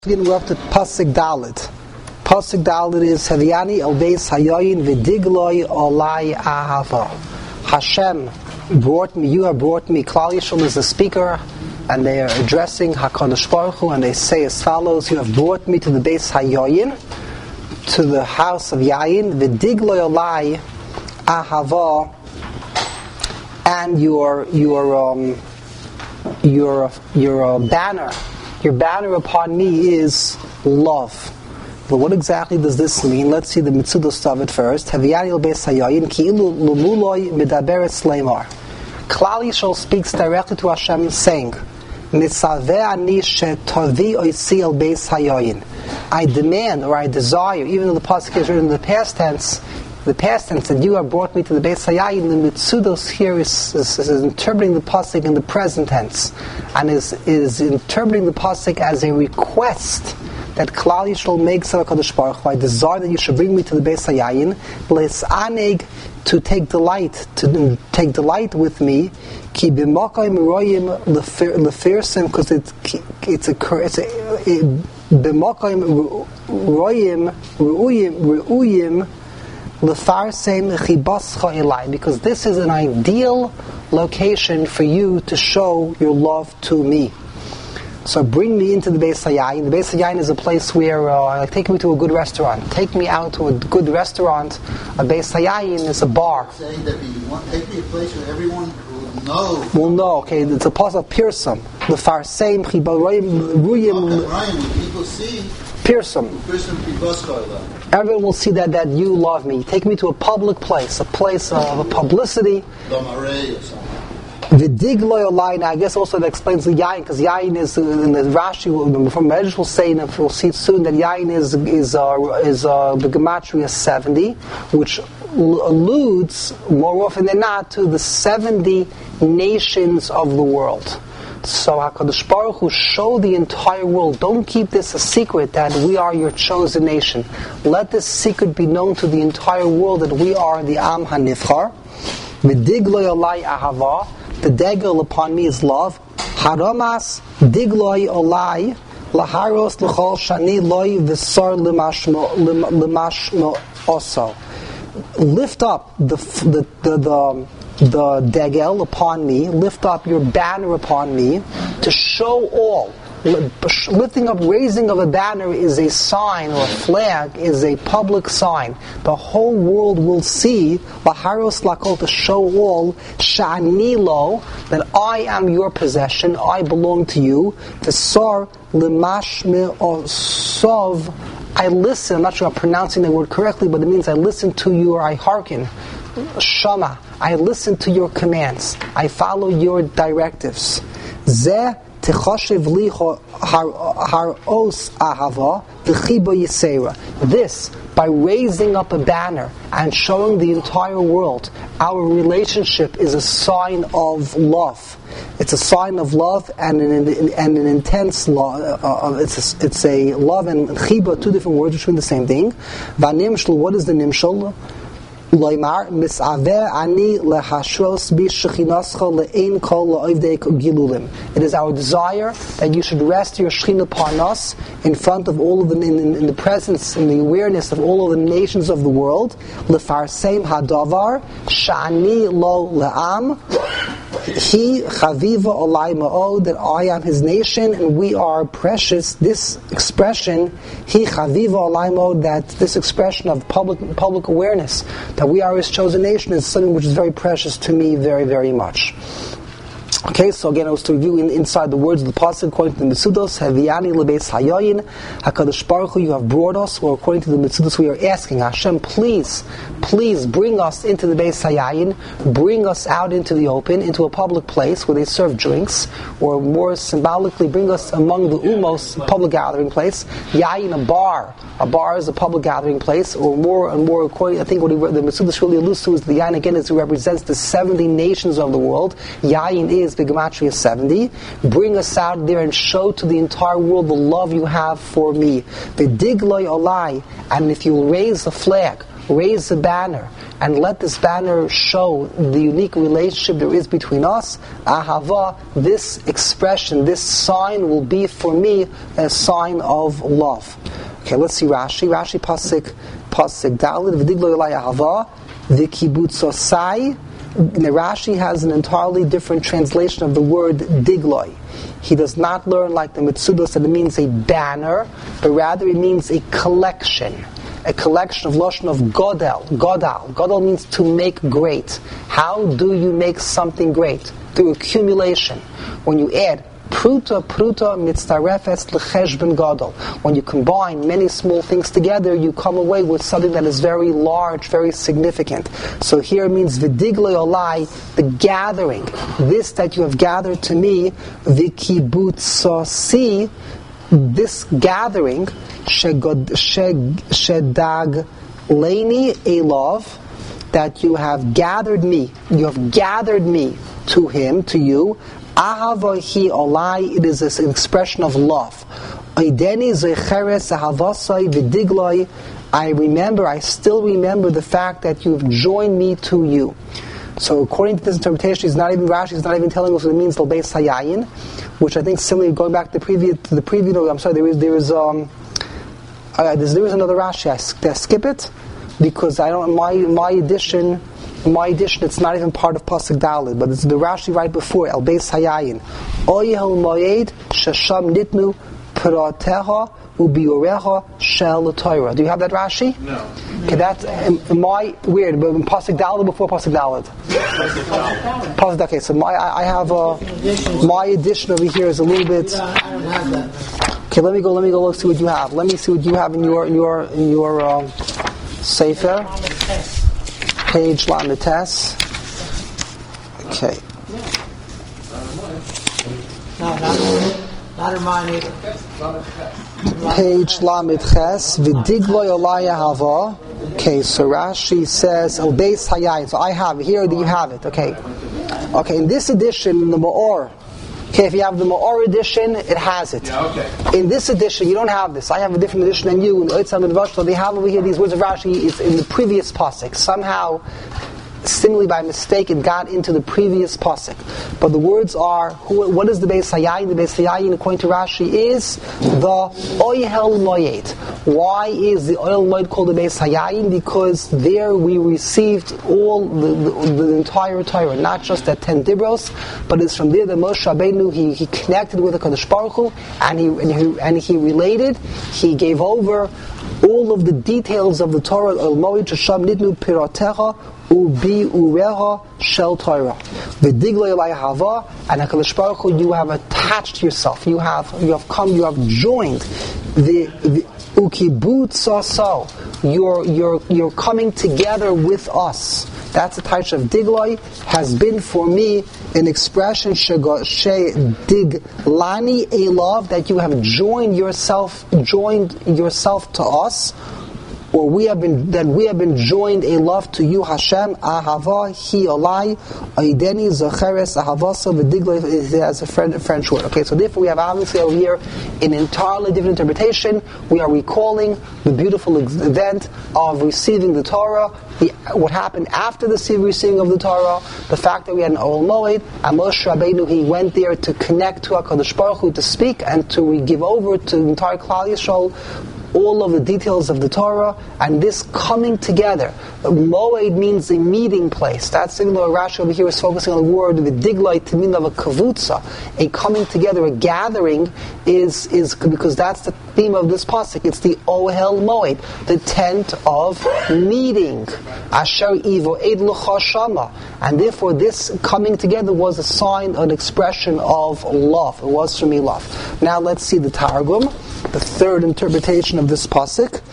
We're up to Pasuk Dalet. Pasuk Dalet is Haviani el Beis Hayoyin v'digloi olai ahava. Hashem brought me, you have brought me. Klal Yisrael is the speaker, and they are addressing HaKadosh Baruch Hu, and they say as follows: You have brought me to the Beis Hayoyin, to the house of Yayin, v'digloi olai ahava, and your banner. Your banner upon me is love. But what exactly does this mean? Let's see the Mitzudos of it first. Haviani Beis Hayoyin ki'ilu lumuloi medaberet sleimar. Klal Yisrael speaks directly to Hashem, saying, "Mitzaveh ani shetavi oisi el Beis Hayoyin." I demand, or I desire, even though the pasuk is written in the past tense, that you have brought me to the Beis Hayoyin. The Mitzudos here is interpreting the pasuk in the present tense, and is interpreting the pasuk as a request that Klal Yisrael makes of HaKadosh Baruch Hu. I desire that you should bring me to the Beis Hayoyin, lesaneg, to take delight with me, ki b'makayim royim lefirsim, because it's b'makayim royim ru'uyim because this is an ideal location for you to show your love to me. So bring me into the Beis Hayoyin. The Beis Hayoyin is a place where take me to a good restaurant. Take me out to a good restaurant. A Beis Hayoyin is a bar. Saying that you want take me a place where everyone will know. Will know. Okay, it's a place of Pirsum. The Farseim Chibaroyim Ruyim. People see. Pirsum. Everyone will see that you love me. Take me to a public place, a place of publicity. V'digloi olai. Now I guess also that explains the yayin, because yayin is in the Rashi from Medrash will say, and we'll see it soon, that yayin is the gematria 70, which alludes more often than not to the 70 nations of the world. So HaKadosh Baruch Hu showed the entire world, don't keep this a secret that we are your chosen nation. Let this secret be known to the entire world that we are the Am HaNivchar. V'digloi olai ahava. The degel upon me is love. Haramas digloi olai laharos l'chol shani loi v'sar l'mashmo oso. Lift up the degel upon me, lift up your banner upon me, to show all. Raising of a banner is a sign, or a flag is a public sign. The whole world will see, laharos lakol, to show all, shani lo, that I am your possession, I belong to you, v'sar l'mashme osov, I listen. I'm not sure I'm pronouncing the word correctly, but it means I listen to you, or I hearken. Shama, I listen to your commands. I follow your directives. Zeh techoshev li haros ahava v'chiba yisera. This, by raising up a banner and showing the entire world, our relationship is a sign of love. It's a sign of love and an intense love. It's a love and chiba, two different words which mean the same thing. Vanimshel, what is the nimshel? Loimar misaveh ani lehashros b'shechinascha le'ein kol la'ovdei gilulim. It is our desire that you should rest your shechina upon us in front of all of them, in the presence, in the awareness of all of the nations of the world. Lefarseim hadavar shani lo le'am. He chaviva olai ma'od, that I am his nation and we are precious. This expression, he chaviva olai ma'od, that this expression of public awareness that we are his chosen nation is something which is very precious to me, very, very much. Okay, so again, I was to review inside the words of the pasuk according to the Mitzudos. Haviani lebeis hayoyin, HaKadosh Baruch Hu, you have brought us. Or according to the Mitzudos, we are asking Hashem, please bring us into the Beis Hayoyin, bring us out into the open, into a public place where they serve drinks, or more symbolically, bring us among the umos, public gathering place. Yayin, a bar is a public gathering place, or more and more. According, I think what the Mitzudos really alludes to is the yayin again, is it represents the 70 nations of the world. Yayin is the gematria 70. Bring us out there and show to the entire world the love you have for me. V'digloi olai, and if you will raise the flag, raise a banner, and let this banner show the unique relationship there is between us, ahava, this expression, this sign will be for me a sign of love. Okay, let's see Rashi. Rashi pasuk dalid v'diglo elai ahava v'kibutzosai. Rashi has an entirely different translation of the word digloi. He does not learn like the Mitsudos that it means a banner, but rather it means a collection of Lashon of Godel. Godel means to make great. How do you make something great? Through accumulation. When you add pruta mitzarefes lecheshben gadol. When you combine many small things together, you come away with something that is very large, very significant. So here it means v'digloi olai, the gathering. This that you have gathered to me, v'kibutzasi, this gathering, shedag leini elov, that you have gathered me to him, to you. Ahavahi olai, it is an expression of love. Oideni zecheres ahavasai v'digloi, I still remember the fact that you've joined me to you. So according to this interpretation, Rashi is not even telling us what it means l'beis hayayin, which I think similarly going back to the previous. I'm sorry, there is another Rashi. I skip it because I don't. My edition, it's not even part of Pasuk Daled, but it's the Rashi right before El Beis Hayayin. Oyel Moed Shasham Nitnu Prateha Ubioreha Shel Torah. Do you have that Rashi? No. Okay, that's weird. But Pasuk Daled before Pasuk Daled. Pasuk. Okay, so I have my edition over here is a little bit. I don't have that. Okay, let me go look, see what you have. Let me see what you have in your Sefer. Page Lamites. Okay. No, not in mine either. Page Lamitches. V'digloi olai ahava. Okay, so Rashi says, El Beis Hayayin. So I have it. Here you have it. Okay. Okay, in this edition, in the Ma'or, okay, if you have the Ma'or edition, it has it. Yeah, okay. In this edition, you don't have this. I have a different edition than you. In Oitzam and Vashto, they have over here these words of Rashi. It's in the previous pasuk. Somehow, seemingly by mistake, it got into the previous pasuk. But the words are, what is the Beis Hayayin? The Beis Hayayin, according to Rashi, is the Oyel Moed. Why is the Oyel Moed called the Beis Hayayin? Because there we received all the entire Torah, not just that 10 Dibros, but it's from there that Moshe Rabbeinu, he connected with the Kadosh Baruch Hu, and he related, he gave over all of the details of the Torah, El Moed Shasham Nitnu Piratecha Ubi Ureha Shel Torah. V'digloi olai hava, and HaKadosh Baruch Hu, you have attached yourself. You have joined the ukibutzaso. You're coming together with us. That's the type of digloi, has been for me an expression she diglani elov, that you have joined yourself to us, or we have been joined a love to you, Hashem. Ahava hi olai aideni zacheres ahavasa v'digloi, as a French word. Okay, so therefore we have obviously over here an entirely different interpretation. We are recalling the beautiful event of receiving the Torah, what happened after the receiving of the Torah, the fact that we had an Oyel Moed, and Moshe Rabbeinu, he went there to connect to HaKadosh Baruch Hu, to speak and to give over to the entire Klal Yisrael all of the details of the Torah, and this coming together. Moed means a meeting place. That's even though Rashi over here is focusing on the word v'digloi to mean of a kavutza, a coming together, a gathering, is because that's the theme of this pasuk. It's the Ohel Moed, the tent of meeting. Asher ivo ed l'cha shama, and therefore this coming together was a sign, an expression of love. It was for me love. Now let's see the Targum, the third interpretation of this pasuk.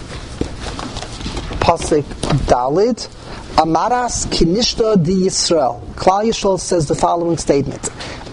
Pasuk Dalid. Amaras kinishta di Yisrael. Klal Yisrael says the following statement: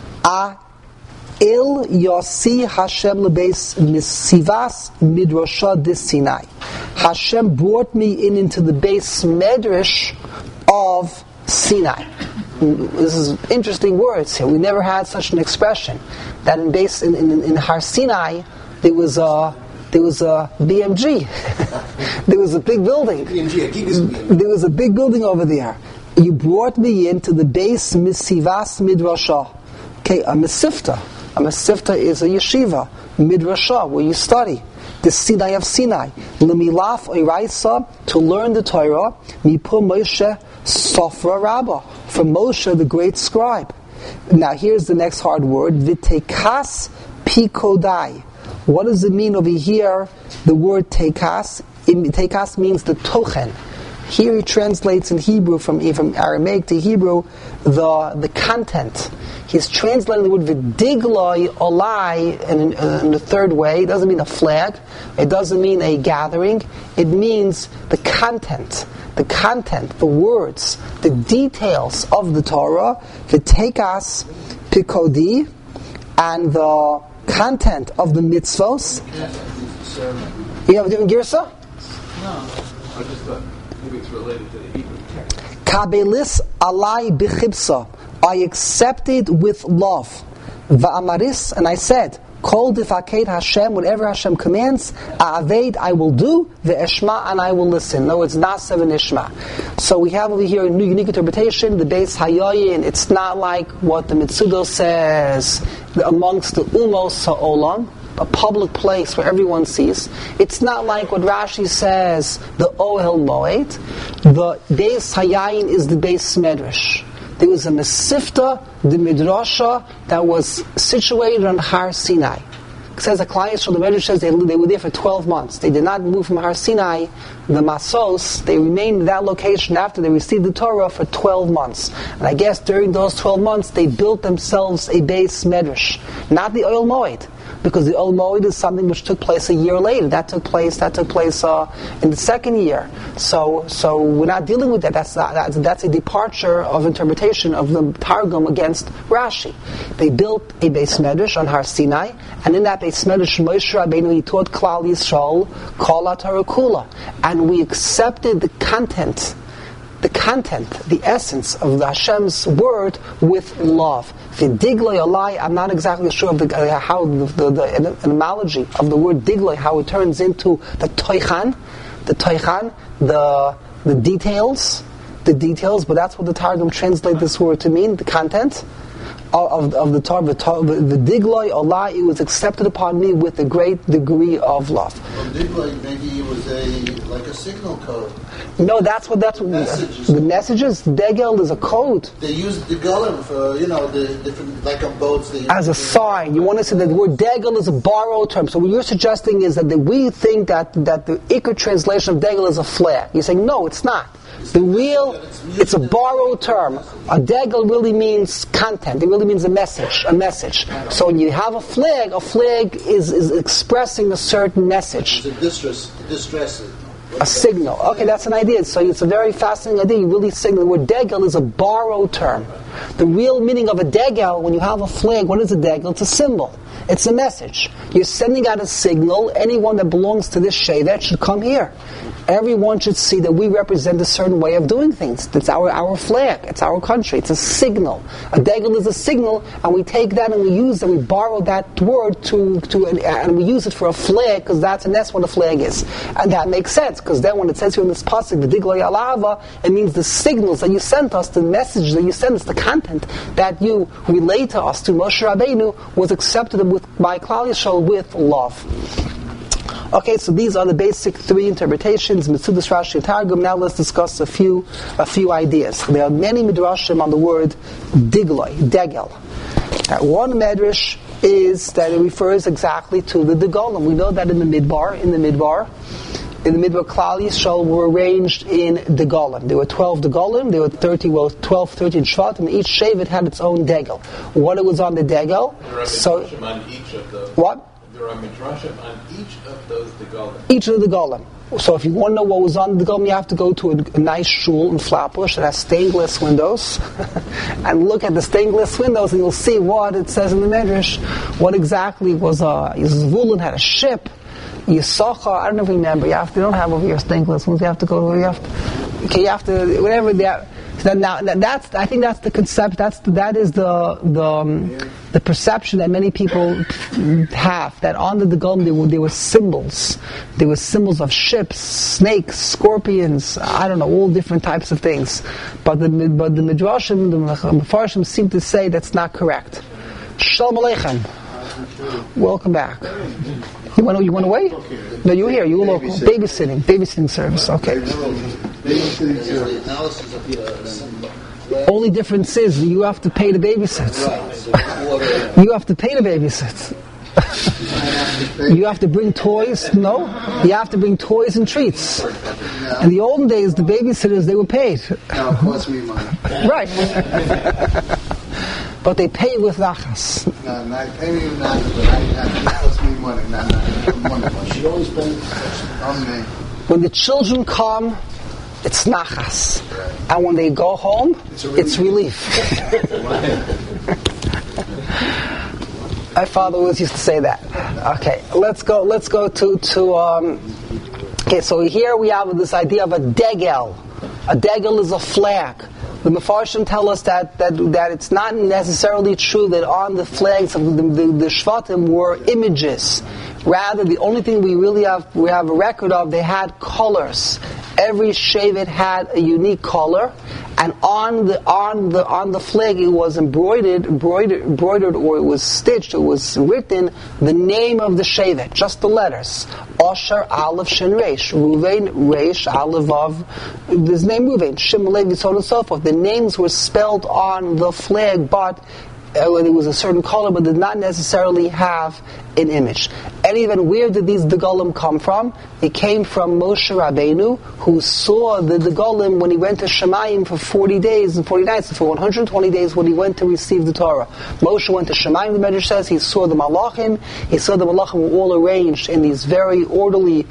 Il Yosi Hashem lebeis misivas midrasha dis Sinai. Hashem brought me into the base medrash of Sinai. This is interesting words here. We never had such an expression that in Har Sinai there was a BMG. There was a big building. There was a big building over there. You brought me into the base Misivas Midrasha. Okay, a Mesifta. A Mesifta is a yeshiva. Midrasha, where you study. The Sinai of Sinai. Lemilaf Oiraisa, to learn the Torah. Mipur Moshe Sofra Rabbah. From Moshe, the great scribe. Now here's the next hard word. Vitekas Pikodai. What does it mean over here? The word tekas. Tekas means the tochen. Here he translates in Hebrew from Aramaic to Hebrew the content. He's translating the word v'digloi olai in the third way. It doesn't mean a flag. It doesn't mean a gathering. It means the content. The content, the words, the details of the Torah, v'tekas pikodi, and the content of the mitzvos. You have a different girsa? No, I just thought maybe it's related to the Hebrew text. Kabelis alai b'chibsa, I accepted with love. Va'amaris, and I said, Kol difaket Hashem, whatever Hashem commands, a'aved, I will do, ve'eshma, and I will listen. No, it's nasa v'nishma. So we have over here a new unique interpretation, the Beis Hayoyin. It's not like what the Mitzudo says amongst the Umos Ha'olam, a public place where everyone sees. It's not like what Rashi says, the Ohel Moed. The Beis Hayoyin is the Beis Medrash. There was a Mesifta, the Midrasha, that was situated on Har Sinai. It says the clients from the Medrash says they were there for 12 months. They did not move from Har Sinai, the Masos. They remained in that location after they received the Torah for 12 months. And I guess during those 12 months they built themselves a base Medrash. Not the Oil Moed, because the Oil Moed is something which took place a year later. That took place in the second year. So we're not dealing with that. That's a departure of interpretation of the Targum against Rashi. They built a Beis Medrash on Har Sinai, and in that Beis Medrash, Moshe Rabbeinu, he taught Klal Yisrael Kol HaTorah Kula, and we accepted the content, the essence of the Hashem's word with love. V'digloi olai, I'm not exactly sure of how the etymology of the word digloi, how it turns into the toichan, the details, but that's what the Targum translate this word to mean, the content of the Torah. The digloi olai, it was accepted upon me with a great degree of love. Well, digloi, maybe it was like a signal code. No, that's messages. The messages. Degel is a code. They use degelim for the different, like on boats. As a sign. You want to say that the word degel is a borrowed term. So what you're suggesting is that we think that the Iker translation of degel is a flag. You're saying no, it's not. It's a borrowed term. A degel really means content. It really means a message. So when you have a flag is expressing a certain message. It's a distress. A signal. Okay, that's an idea. So it's a very fascinating idea. You really signal. The word degel is a borrowed term. The real meaning of a degel, when you have a flag, what is a degel? It's a symbol. It's a message. You're sending out a signal. Anyone that belongs to this Shevet should come here. Everyone should see that we represent a certain way of doing things. It's our flag. It's our country. It's a signal. A degel is a signal, and we take that and we use it. We borrow that word and we use it for a flag, because that's what a flag is. And that makes sense, because then when it says here in this pasuk, the digloi alava, it means the signals that you sent us, the message that you sent us, the content that you relay to us through Moshe Rabbeinu was accepted by Klal Yisrael with love. Okay, so these are the basic three interpretations, Mitzudas, Rashi, and Targum. Now let's discuss a few ideas. There are many midrashim on the word digloi, degel. One medrash is that it refers exactly to the degolim. We know that in the Midbar, Klal Yisrael were arranged in degolim. There were 12 degolim, there were 13 shvat, and each shevet had its own degel. What was on the degel? So, on each of those. What? There are midrashim on each of those degolim. Each of the degolim. So if you want to know what was on the degolim, you have to go to a nice shul in Flatbush that has stained glass windows and look at the stained glass windows, and you'll see what it says in the medrash. What exactly was Zvulun had a ship. Yisachar, I don't remember. You don't have over here stained glass windows. You have to go. You have to whatever they are. I think that's the concept. That is the perception that many people have, that on the Golem there were symbols. There were symbols of ships, snakes, scorpions, I don't know, all different types of things. But the Midrashim, the Mefarshim seem to say that's not correct. Shalom Aleichem. Welcome back. You went away? No, you were here. You were local. Babysitting service. Okay. Only difference is you have to pay to babysit. You have to pay to babysit. You have to bring toys. No, you have to bring toys and treats. In the olden days, the babysitters, they were paid. Now it costs me money. Right. But they pay with nachas. No, not pay me with nachas, but it costs me money. Not money. She always pays on me. When the children come, it's nachas. And when they go home, it's relief. My father always used to say that. Okay, let's go to okay, so here we have this idea of a degel. A degel is a flag. The Mefarshim tell us that it's not necessarily true that on the flags of the Shvatim were images. Rather, the only thing we have a record of, they had colors. Every Shevet had a unique color, and on the flag it was embroidered, or it was stitched, it was written the name of the Shevet, just the letters. Asher, Aleph, Shin, Resh. Ruvain, Resh, Aleph, Vav. His name Ruvain, Shimon, Levi, so on and so forth. The names were spelled on the flag, but it was a certain color, but did not necessarily have an image. And even where did these Degalim come from? It came from Moshe Rabbeinu, who saw the Degalim when he went to Shemayim for 40 days and 40 nights, for 120 days when he went to receive the Torah. Moshe went to Shemayim, the Medrash says, he saw the Malachim, were all arranged in these very orderly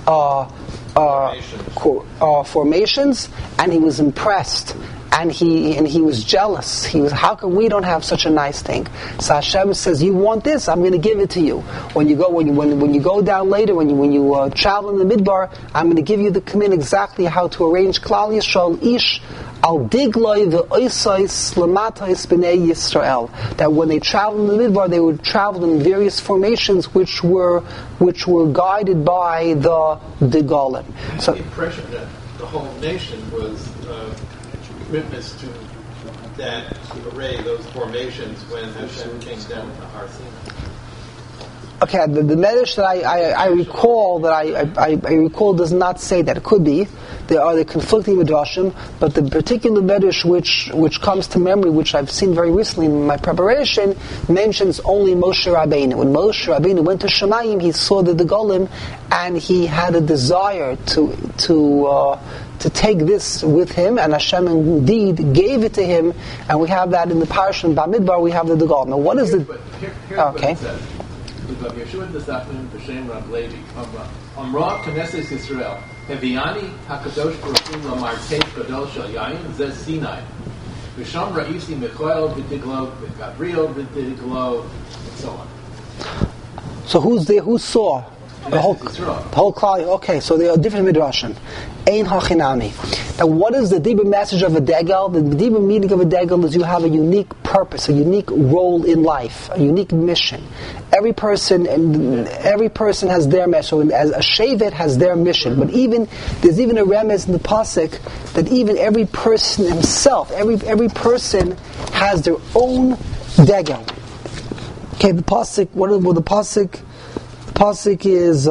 formations, and he was impressed. And he was jealous. How come we don't have such a nice thing? So Hashem says, you want this? I'm going to give it to you. When you go down later, when you travel in the Midbar, I'm going to give you the command exactly how to arrange Klal Yisrael Ish al digloi ve'oisais lamatais b'nei Yisrael. That when they traveled in the Midbar, they would travel in various formations which were guided by the Degalim. So the impression that the whole nation was witness to that array, those formations, when Hashem came down to Har Sinai. Okay, the Medrash that I recall does not say that. It could be. There are the conflicting Midrashim, but the particular Medrash which comes to memory, which I've seen very recently in my preparation, mentions only Moshe Rabbeinu. When Moshe Rabbeinu went to Shemayim, he saw the Degalim, and he had a desire to take this with him, and Hashem indeed gave it to him, and we have that in the Parashat in Bamidbar. We have the Degalim. Now, what is the? Okay. Yeshua Desafim B'Shem Rav Levi Amra Knesset Yisrael Heviani Hakadosh Baruch Hu Lamar Teich Gadol Shel Yayin Zeh Sinai V'Sham Ra'isi Michael V'Diglo V'Gabriel V'Diglo and so on. So who saw the whole Klal? Okay, so there are different midrashim. Ein hachinami. Now, what is the deeper message of a degel? The deeper meaning of a degel is you have a unique purpose, a unique role in life, a unique mission. Every person has their mission. So as a shevet has their mission, but there's even a remez in the pasuk that even every person himself, every person has their own degel. Okay, the pasuk. The pasuk is.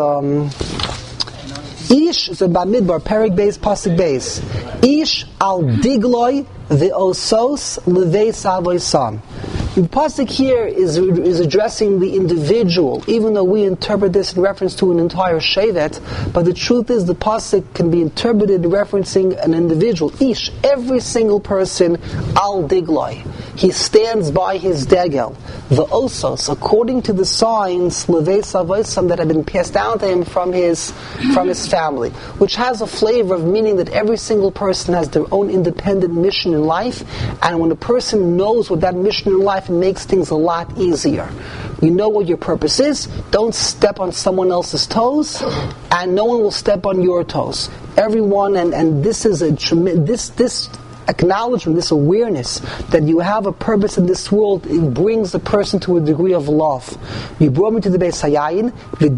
Ish, so Bamidbar, Perek Beis, Pasuk Beis. Ish al digloi ve'osos levei savoisam. The pasuk here is addressing the individual, even though we interpret this in reference to an entire shevet, but the truth is the pasuk can be interpreted referencing an individual. Ish, every single person, al digloi. He stands by his degel. The osos, according to the signs, levei savoisam, that have been passed down to him from his family, which has a flavor of meaning that every single person has their own independent mission in life, and when a person knows what that mission in life, it makes things a lot easier. You know what your purpose is. Don't step on someone else's toes, and no one will step on your toes. Everyone, and this is this acknowledgement, this awareness that you have a purpose in this world, it brings the person to a degree of love. You brought me to the Beis Hayayin,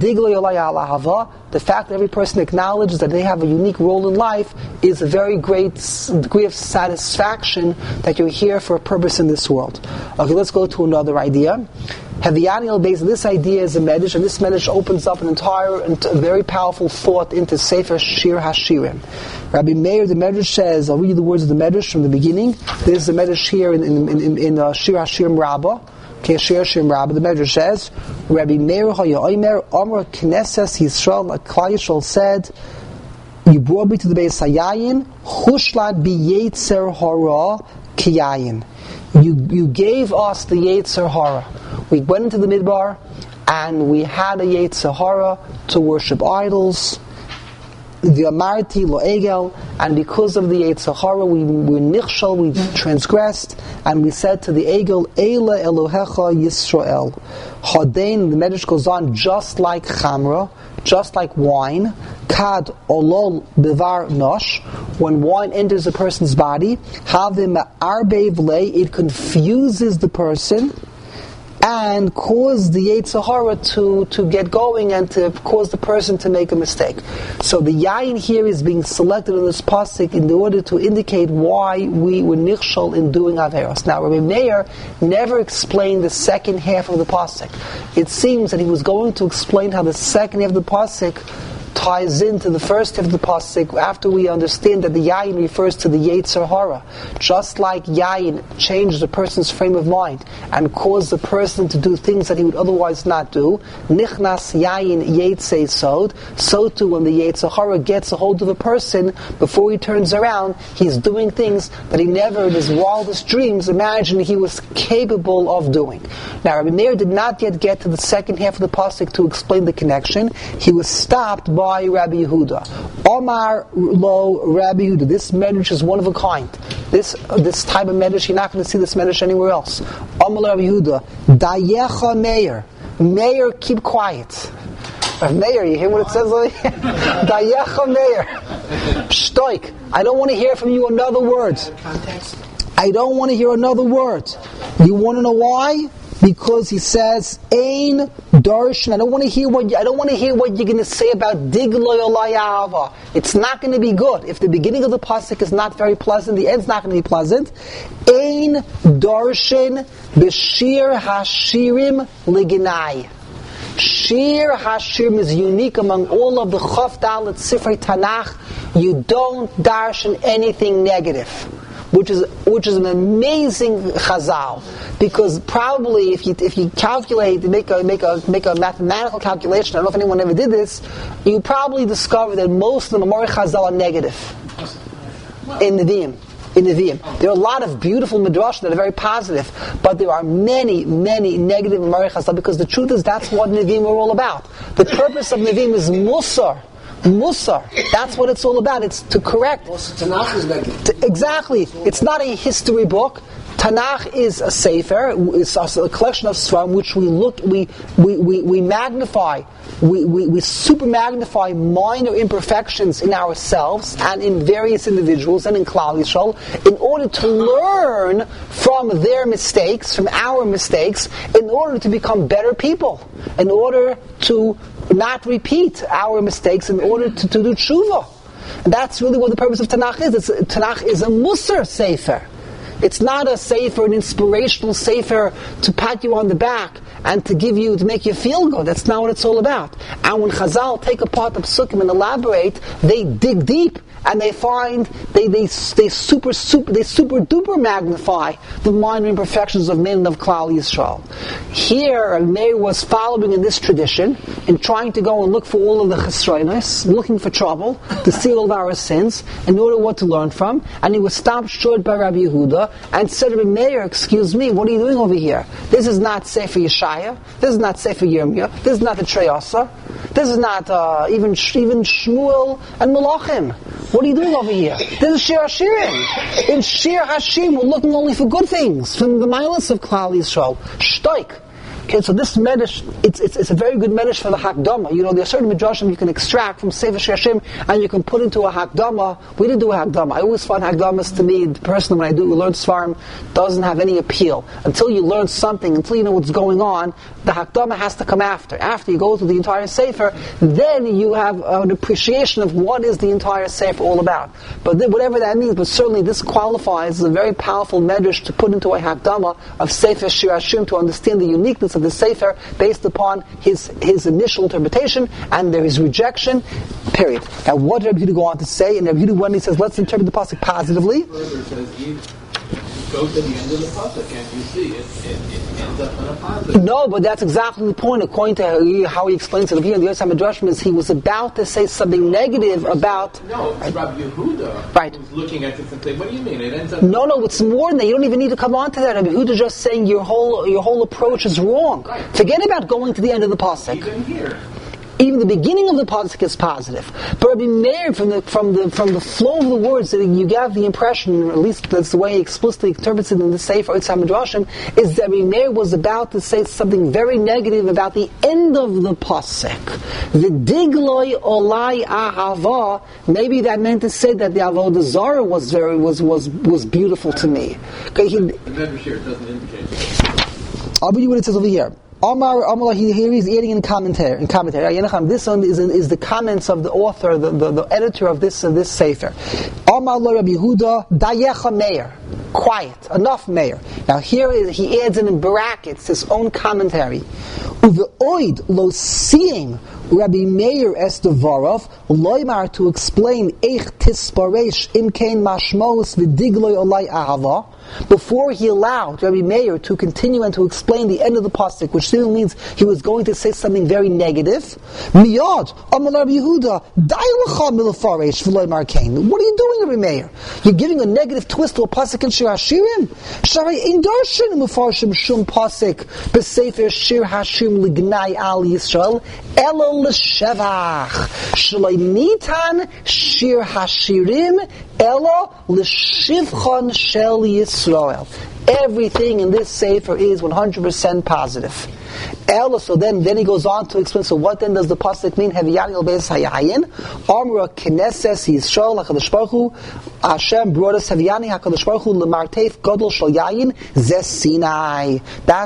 the fact that every person acknowledges that they have a unique role in life is a very great degree of satisfaction that you're here for a purpose in this world. Okay, let's go to another idea. Haviyani al-Beis, this idea is a medrash, and this medrash opens up an entire and very powerful thought into Sefer Shir HaShirim. Rabbi Meir, the medrash says, I'll read you the words of the medrash from the beginning. There's the medrash here in Shir HaShirim Rabbah. Okay, Shir HaShirim Rabbah, the medrash says, Rabbi Meir HaYomer Amar Knesses Yisrael, Klal Yisrael said, you brought me to the Beis Hayayin, Hushlat bi Yetzer Hara Kiyayin. You gave us the Yetzer Hara. We went into the Midbar and we had a Yetzer Hara to worship idols. The Amarti Lo Egel, and because of the Yetzer Hara we nichshal, we transgressed, and we said to the Egel, Eila Elohecha Yisrael. Hadain, the Medrash goes on, just like Chamra, just like wine, Kad Olol Bevar Nosh, when wine enters a person's body, Havim Arbev Le, it confuses the person and cause the Yetzer Hara to get going and to cause the person to make a mistake. So the yayin here is being selected in this pasuk in order to indicate why we were nichshal in doing averos. Now Rabbi Meir never explained the second half of the pasuk. It seems that he was going to explain how the second half of the pasuk ties into the first half of the pasuk after we understand that the yayin refers to the Yetzer Hara. Just like yayin changes a person's frame of mind and causes the person to do things that he would otherwise not do, nichnas yayin yetzei sod, so too when the Yetzer Hara gets a hold of a person, before he turns around, he's doing things that he never in his wildest dreams imagined he was capable of doing. Now Rabbi Meir did not yet get to the second half of the pasuk to explain the connection. He was stopped by Rabbi Yehuda. Omar lo Rabbi Yehuda. This medrash is one of a kind. This type of medrash, you're not going to see this medrash anywhere else. Omar Rabbi Yehuda. Dayecha Meir. Meir, keep quiet. Meir, you hear what it says? Dayecha Meir. Shtoik. I don't want to hear from you another word. I don't want to hear another word. You want to know why? Because he says, "Ein darshan." I don't want to hear what you're going to say about digloy olayava. It's not going to be good. If the beginning of the pasuk is not very pleasant, the end's not going to be pleasant. Ein darshan b'shir hashirim liginai. Shir Hashirim is unique among all of the Chaf Dalet Sifrei Tanakh. You don't darshan anything negative. Which is an amazing chazal, because probably if you calculate, make a mathematical calculation, I don't know if anyone ever did this, you probably discover that most of the Mamori chazal are negative in Nevi'im. There are a lot of beautiful midrash that are very positive, but there are many, many negative Mamori chazal, because the truth is that's what Nevi'im are all about. The purpose of Nevi'im is Musar. That's what it's all about. It's to correct. Tanakh is negative. Exactly. It's not a history book. Tanakh is a sefer. It's a collection of sram which we magnify. We super magnify minor imperfections in ourselves and in various individuals and in Klal Yisrael in order to learn from their mistakes, from our mistakes, in order to become better people, in order to not repeat our mistakes, in order to do tshuva. And that's really what the purpose of Tanakh is. Tanakh is a Musar sefer. It's not a sefer, an inspirational sefer to pat you on the back and to make you feel good. That's not what it's all about. And when Chazal take apart the psukim and elaborate, they dig deep and they find they super duper magnify the minor imperfections of men of Klal Yisrael. Here, Meir was following in this tradition and trying to go and look for all of the chesronos, looking for trouble to see all of our sins in order what to learn from. And he was stopped short by Rabbi Yehuda and said to Meir, "Excuse me, what are you doing over here? This is not Sefer Yeshaya. This is not Sefer Yirmiyah. This is not the Treyasa. This is not even Shmuel and Malachim. What are you doing over here? This is Shir Hashirim. In Shir Hashirim, we're looking only for good things from the milas of Klal Yisrael. Shtoik. Okay, so this medrash, it's a very good medrash for the Hakdama. You know, there are certain midrashim you can extract from Sefer Shir Hashim and you can put into a Hakdama. We didn't do a Hakdama. I always find Hakdamas to me, personally, when I learn Svarim, doesn't have any appeal. Until you learn something, until you know what's going on, the Hakdama has to come after. After you go through the entire Sefer, then you have an appreciation of what is the entire Sefer all about. But whatever that means, but certainly this qualifies as a very powerful medrash to put into a Hakdama of Sefer Shir Hashim to understand the uniqueness of the Sefer based upon his initial interpretation and his rejection, period. Now what did Rabbi Yehuda go on to say? And Rabbi Yehuda, when he says, let's interpret the pasuk positively, further says, you go to the end of the pasuk and you see it ends up in a positive. No, but that's exactly the point. According to how he explains it here in the Yosef Midrashim, is he was about to say something negative about. No, it's Rabbi Yehuda who's looking at this and saying, "What do you mean? It ends up." No, it's more than that. You don't even need to come on to that. Rabbi Yehuda is just saying your whole approach is wrong. Right. Forget about going to the end of the pasuk. Even here. Even the beginning of the pasuk is positive. But Rabbi Meir, from the flow of the words, that you get the impression, or at least that's the way he explicitly interprets it in the Sefer Yosef Midrashim, is that Rabbi Meir was about to say something very negative about the end of the pasuk. V'digloi olai ahava. Maybe that meant to say that the avodah zarah was beautiful to me. Okay, The medrash here doesn't indicate that. I'll read you what it says over here. Amar, here he's adding in commentary. This one is the comments of the author, the editor of this Sefer. Amar lo Rabbi Yehuda, dayecha Meir. Quiet, enough Meir. Now here he adds in brackets his own commentary. Uve'oid lo seeing Rabbi Meir es devarov loymar, to explain eich tisparesh imkein mashmos v'digloi olai ahava. Before he allowed Rabbi Meir to continue and to explain the end of the pasuk, which still means he was going to say something very negative. Miyad, Amar Rabbi Yehuda, dailecha milafaresh v'loymar kein. What are you doing, Rabbi Meir? You're giving a negative twist to a pasuk in Shir Hashirim. Shari ein darshin mufarshim shum pasuk b'sefer Shir Hashim lignai al Yisrael elo l'shevach shloi nitan Shir Hashirim elo l'shivchon shel Yisrael. Everything in this Sefer is 100% positive. So then he goes on to explain, so what then does the pasuk mean? Heviyani al beis hayayin, Amra Knesses Yisrael HaKadosh Baruch Hu, Hashem brought us Heviyani HaKadosh Baruch Hu L'marteif Gadol Shel Yayin Zes Sinai.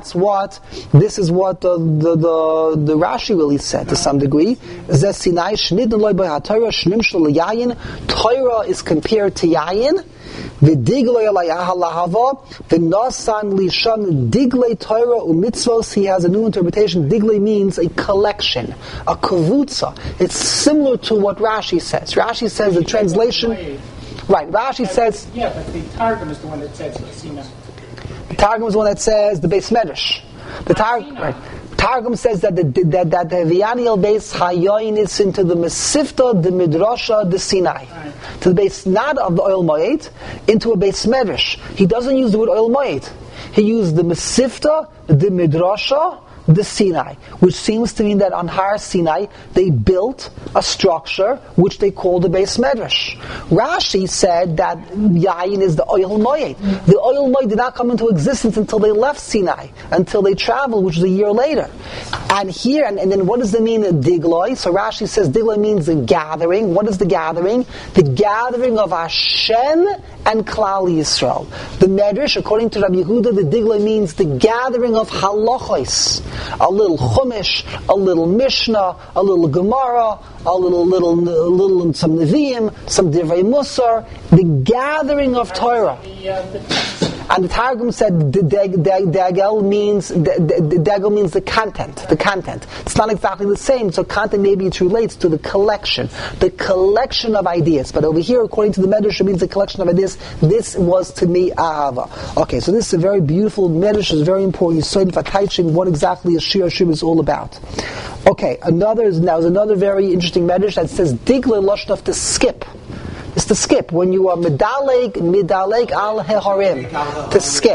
This is what the Rashi really said to some degree. Zes Sinai, Shnidn Loi B'Ha Torah, Shnim Shel Yayin. Torah is compared to Yayin. V'diglei alai ahalahava, v'nasan lishan diglei Torah u'mitzvos. He has a new interpretation. Diglei means a collection, a kavutza. It's similar to what Rashi says. Rashi says the translation. Right, Rashi says. Yeah, but the Targum is the one that says Sinai. The Targum is the one that says the Beis Medrash. The Targum. Right. Targum says that the V'yani el Beis Hayoyin is into the Mesifta, the Midrasha, the Sinai. Right. To the base, not of the oil moed, into a Beis Medrash. He doesn't use the word oil moed. He used the Mesifta, the Midrasha, the Sinai, which seems to mean that on Har Sinai they built a structure which they called the Beis Medrash. Rashi said that Yayin is the oil moed. The oil moed did not come into existence until they left Sinai, until they traveled, which was a year later. And here, and then what does it mean, Digloi? So Rashi says Digloi means the gathering. What is the gathering? The gathering of Hashem and Klal Yisrael. The Medrash, according to Rabbi Yehuda, the Digloi means the gathering of halachos. A little Chumash, a little Mishnah, a little Gemara, a little some Nevi'im, some Divrei Musar, the gathering of Torah. And the Targum said Degel means the content. The content. It's not exactly the same. So content maybe it relates to the collection of ideas. But over here, according to the Medrash, it means the collection of ideas. This was to me Ahava. Okay, so this is a very beautiful Medrash. Is very important. You saw in Fatayching what exactly a Shir Hashim is all about. Okay, another very interesting Medrash that says Digle Loshnaf, to skip. It's to skip. When you are medalek al heharim, to skip.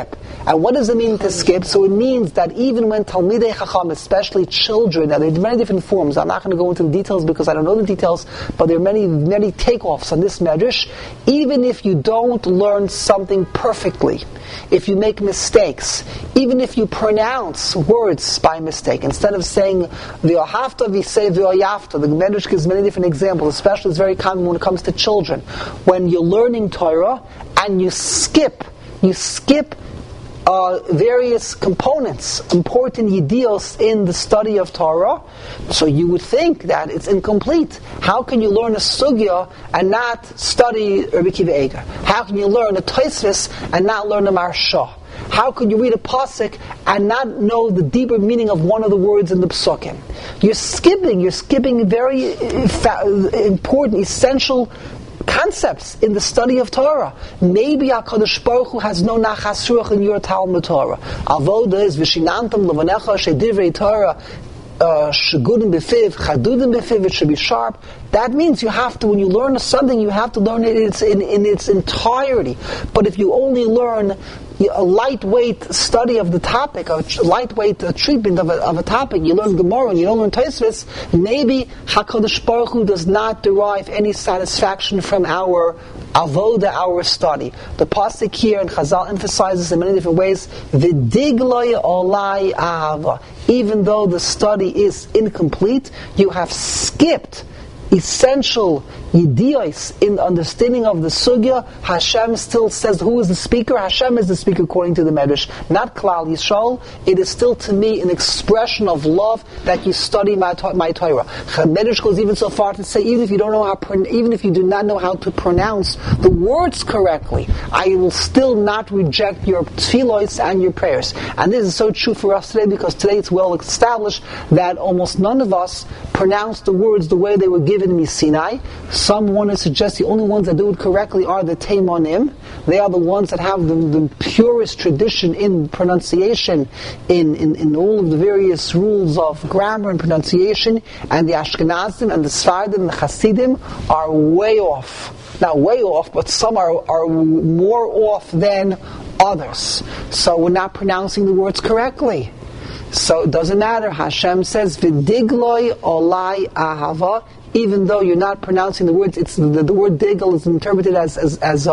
And what does it mean to skip? So it means that even when Talmidei Chacham, especially children, now there are many different forms. I'm not going to go into the details because I don't know the details, but there are many takeoffs on this medrash. Even if you don't learn something perfectly, if you make mistakes, even if you pronounce words by mistake, instead of saying v'ohavta, we say v'oyafta. The medrash gives many different examples, especially it's very common when it comes to children. When you're learning Torah and you skip various components, important yidios in the study of Torah, so you would think that it's incomplete. How can you learn a sugya and not study Rabbi Akiva Eiger? How can you learn a Tosfos and not learn a Maharsha? How could you read a pasuk and not know the deeper meaning of one of the words in the psukim? You're skipping very important, essential concepts in the study of Torah. Maybe HaKadosh Baruch Hu has no nachas ruach in your Talmud Torah. Avoda is v'shinantam levanecha shedivrei Torah shegudim befiv, chadudim befiv. It should be sharp. That means you have to, when you learn something, you have to learn it in its entirety. But if you only learn a lightweight study of the topic, a lightweight treatment of a topic, you learn Gemara and you don't learn Tosfos, maybe HaKadosh Baruch Hu does not derive any satisfaction from our avoda, our study. The pasuk here in Chazal emphasizes in many different ways, v'digloi olai ahava. Even though the study is incomplete, you have skipped essential yidiyos in the understanding of the sugya. Hashem still says, who is the speaker? Hashem is the speaker according to the Medrash, not Klal Yisrael. It is still to me an expression of love that you study my Torah. Medrash goes even so far to say, even if you do not know how to pronounce the words correctly, I will still not reject your tefillos and your prayers. And this is so true for us today, because today it's well established that almost none of us pronounce the words the way they were given in Sinai. Some want to suggest the only ones that do it correctly are the Teimanim. They are the ones that have the purest tradition in pronunciation, in all of the various rules of grammar and pronunciation. And the Ashkenazim and the Sfardim and the Hasidim are way off. Not way off, but some are more off than others. So we're not pronouncing the words correctly. So it doesn't matter. Hashem says, "V'digloi olai ahava." Even though you're not pronouncing the words, it's the word digel is interpreted as there's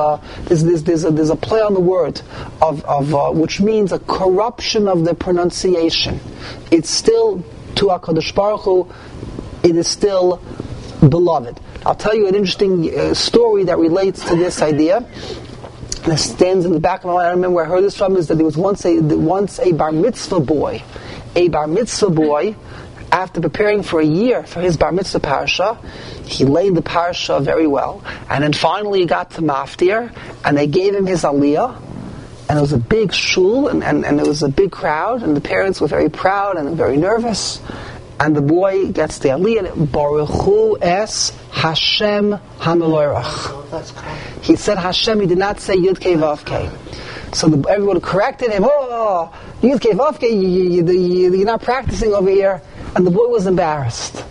a play on the word of which means a corruption of the pronunciation. It's still to HaKadosh Baruch Hu, it is still beloved. I'll tell you an interesting story that relates to this idea. That stands in the back of my mind. I don't remember where I heard this from. Is that there was once a bar mitzvah boy. A bar mitzvah boy, after preparing for a year for his bar mitzvah parasha, he laid the parasha very well, and then finally he got to Maftir, and they gave him his aliyah, and it was a big shul, and there was a big crowd, and the parents were very proud and very nervous, and the boy gets the aliyah, and Baruch Hu es Hashem HaMevorach. He said Hashem, he did not say Yud Kei Vav Kei. So everyone corrected him, Yud Kei Vav Kei, you're not practicing over here. And the boy was embarrassed.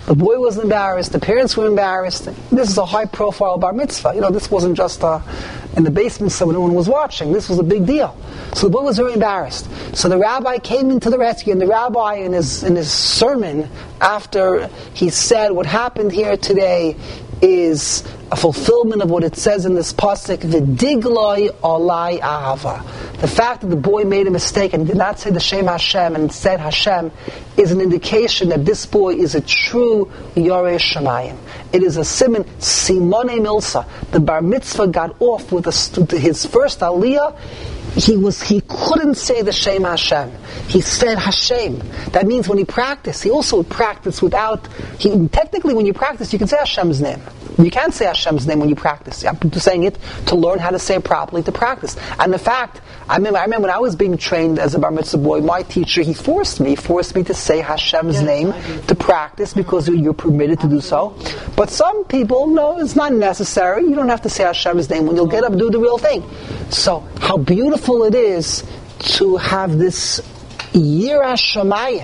The parents were embarrassed. This is a high-profile bar mitzvah. This wasn't just in the basement so no one was watching. This was a big deal. So the boy was very embarrassed. So the rabbi came into the rescue, and the rabbi in his sermon, after he said, what happened here today is a fulfillment of what it says in this pasuk, v'digloi olai ahava. The fact that the boy made a mistake and did not say the Shem Hashem and said Hashem is an indication that this boy is a true Yoreh Shamayim. It is a siman, Simone Milsa. The bar mitzvah got off with his first aliyah. He couldn't say the Shem Hashem. He said Hashem. That means when he practiced, he also practiced without. Technically, when you practice, you can say Hashem's name. You can't say Hashem's name when you practice. I'm saying it to learn how to say it properly, to practice. And the fact, I remember when I was being trained as a bar mitzvah boy, my teacher, he forced me to say Hashem's name to practice because you're permitted to do so. But some people, no, it's not necessary. You don't have to say Hashem's name. When you'll get up, do the real thing. So, how beautiful it is to have this Yirah Shamayim,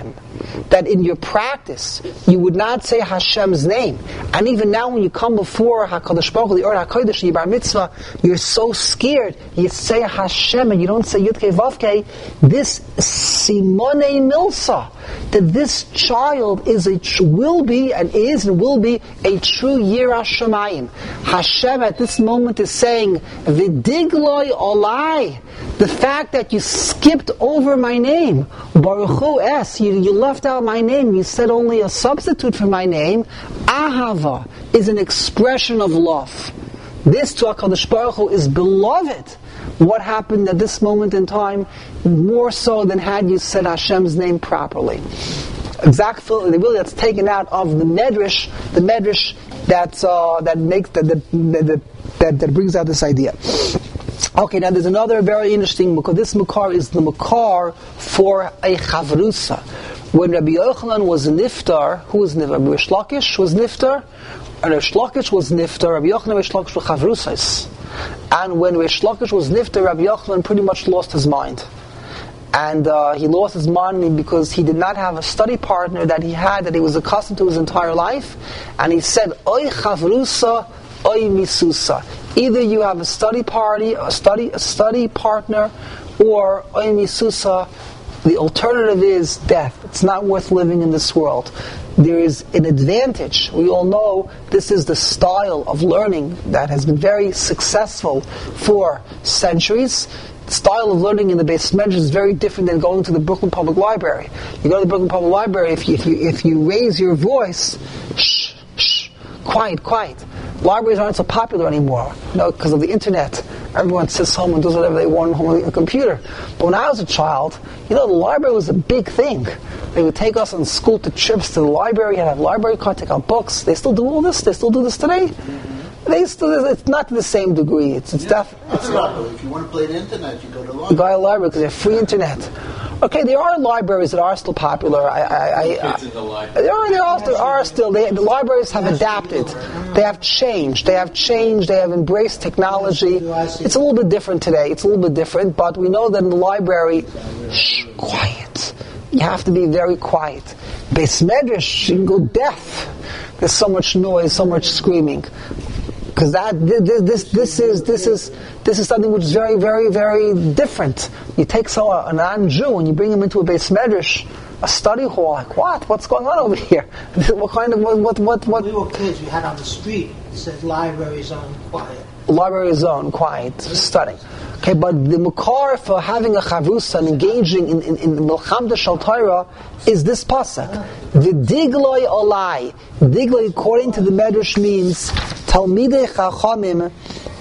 that in your practice you would not say Hashem's name. And even now when you come before HaKadosh Baruch Hu, the Or HaKodesh, the Bar Mitzvah, you're so scared, you say Hashem and you don't say Yudke Vavke, this Simonei Milsa, that this child will be a true Yirah Shamayim. Hashem at this moment is saying, V'digloi olai, the fact that you skipped over my name, Baruch Hu Es, you left out my name, you said only a substitute for my name, Ahava is an expression of love. This to HaKadosh Baruch Hu is beloved. What happened at this moment in time, more so than had you said Hashem's name properly. Exactly, really that's taken out of the medrash that brings out this idea. Okay, now there's another very interesting, because this makar is the makar for a chavrusa. When Rabbi Yochanan was niftar, who was niftar? Rabbi Reish Lakish was niftar, and Reish Lakish was niftar. Rabbi Yochanan and Reish Lakish were chavrusas. And when Reish Lakish was niftar, Rabbi Yochanan pretty much lost his mind. And he lost his mind because he did not have a study partner that he was accustomed to his entire life. And he said, Oy chavrusa, oy misusa. Either you have a study partner, or oy misusa. The alternative is death. It's not worth living in this world. There is an advantage. We all know this is the style of learning that has been very successful for centuries. The style of learning in the Beis Medrash is very different than going to the Brooklyn Public Library. You go to the Brooklyn Public Library, if you raise your voice, shh, shh, quiet. Libraries aren't so popular anymore, because of the internet. Everyone sits home and does whatever they want on a computer. But when I was a child, the library was a big thing. They would take us on school trips to the library, and have library card, take out books. They still do all this? They still do this today? It's not to the same degree. It's definitely. If you want to play the internet, you go to the library. You go to the library because they have free internet. Okay, there are libraries that are still popular. There are still. The libraries have adapted. They have changed. They have embraced technology. It's a little bit different today. But we know that in the library, quiet. You have to be very quiet. Beis Medrash, you can go deaf. There's so much noise, so much screaming. Because this is something which is very, very, very different. You take a non-Jew and you bring him into a Beis Medrash, a study hall. Like, what? What's going on over here? What kind of what? When we were kids, we had on the street. It said library zone quiet. Library zone quiet, studying. Okay, but the makar for having a chavrusa and engaging in Melchamta Shal Torah is this pasuk. The digloi olai. Digloi, according to the Medrash, means Talmidei Chachamim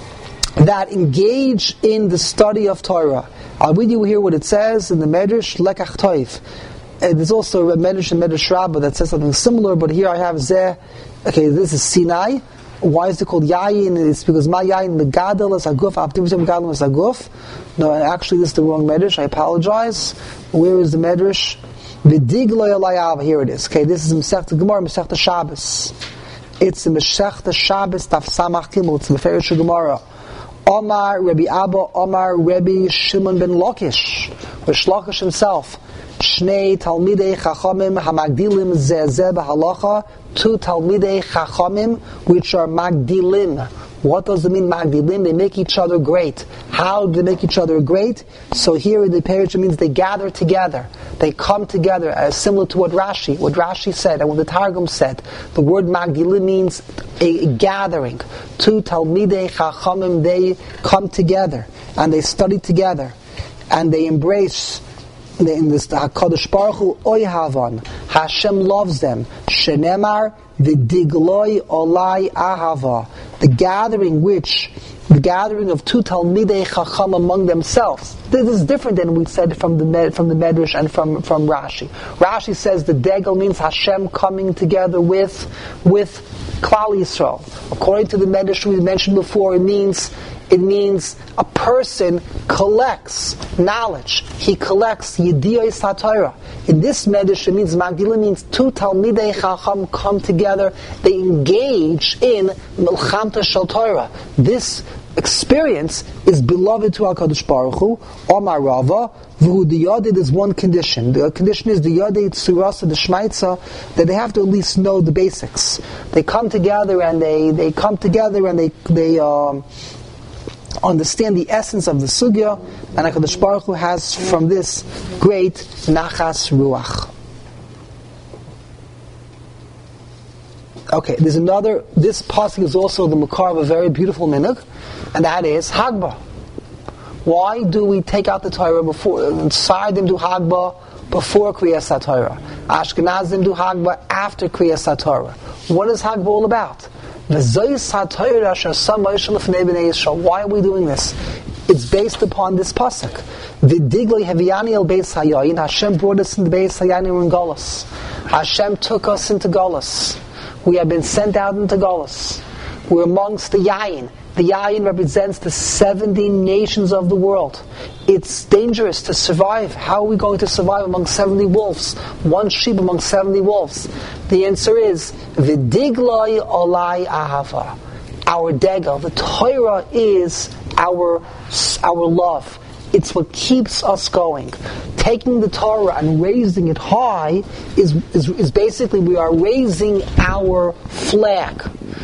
that engage in the study of Torah. I'll read you here what it says in the Medrash Lekach Toiv. There's also a Medrash in Medrash Rabbah that says something similar, but here I have Zeh. Okay, this is Sinai. Why is it called Yayin? It's because my Yayin Megadol is Aguf, Abtivim Megadol is Aguf. No, actually this is the wrong Medrash, I apologize. Where is the Medrash? V'digloi olayav, here it is. Okay, this is Masechta Gemara, Masechta Shabbos. It's in Masechta Shabbos, Taf Samach Gimel, it's in the Ferish Gemara. Omar Rabbi Abba, Omar Rabbi Shimon ben Lakish, Reish Lakish himself. Shnei Talmidei Chachamim Hamagdilim Zeh B'Halacha, two Talmidei Chachamim which are Magdilim. What does it mean Magdilim? They make each other great. How do they make each other great? So here in the Parish it means they gather together. They come together, similar to what Rashi said and what the Targum said. The word Magdilim means a gathering. Two Talmidei Chachamim, they come together and they study together and they embrace in this HaKadosh Baruch Hu Oyhavan. Hashem loves them. Shenemar v'digloi olai ahava. The gathering of two Talmidei Chacham among themselves. This is different than we said from the Medrash and from Rashi. Rashi says the Degel means Hashem coming together with Klal Yisrael. According to the Medrash we mentioned before, it means It means a person collects knowledge. He collects Yediyos HaTorah. In this medrash, it means Magdila means two Talmidei Chacham come together. They engage in Milchamta Shel Torah. This experience is beloved to HaKadosh Baruch Hu. Omar Rava, v'hu diyadid is one condition. The condition is the yadid surasa, the shmaitza, that they have to at least know the basics. They come together and they understand the essence of the sugya, and HaKadosh Baruch Hu has from this great nachas ruach. Okay, there's another. This pasuk is also the makar of a very beautiful minhag, and that is Hagbah. Why do we take out the Torah before? Sardim do Hagbah before Kriyas HaTorah. Ashkenazim do Hagbah after Kriyas HaTorah. What is Hagbah all about? Why are we doing this? It's based upon this pasuk. V'digloi heviani el beis hayayin. Hashem brought us into beis hayayin in Golus. Hashem took us into Golus. We have been sent out into Golus. We're amongst the yayin. The yayin represents the 70 nations of the world. It's dangerous to survive. How are we going to survive among 70 wolves? One sheep among 70 wolves. The answer is v'digloi olai ahava. Our degel, the Torah is our love. It's what keeps us going. Taking the Torah and raising it high is basically we are raising our flag.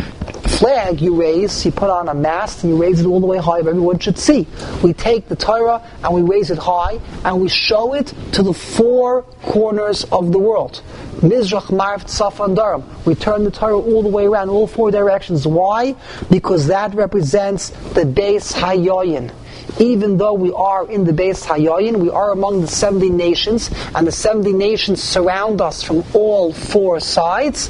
Flag you raise, you put on a mast and you raise it all the way high, everyone should see. We take the Torah and we raise it high and we show it to the four corners of the world. Mizrach, Marv, Tzaf, and Daram. We turn the Torah all the way around, all four directions. Why? Because that represents the Beis Hayoyin. Even though we are in the Beis Hayoyin, we are among the 70 nations, and the 70 nations surround us from all four sides.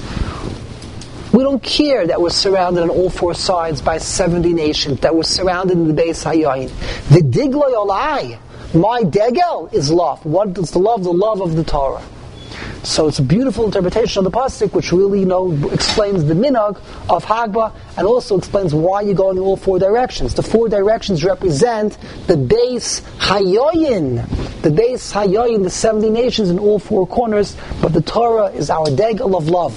We don't care that we're surrounded on all four sides by 70 nations, that we're surrounded in the Beis Hayoyin. The Digloi Olai, my degel is love. What is the love? The love of the Torah. So it's a beautiful interpretation of the pasuk, which really, explains the minhag of Hagbah, and also explains why you go in all four directions. The four directions represent the Beis Hayoyin. The Beis Hayoyin, the 70 nations in all four corners, but the Torah is our degel of love.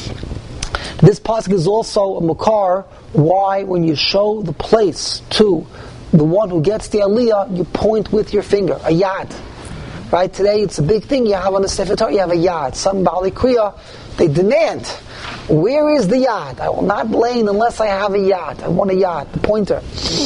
This pasuk is also a makar, why when you show the place to the one who gets the aliyah, you point with your finger, a yad. Right? Today it's a big thing, you have on the Sefer Torah, you have a yad. Some Baalei Kriya, they demand, where is the yad? I will not blame unless I have a yad. I want a yad, the pointer.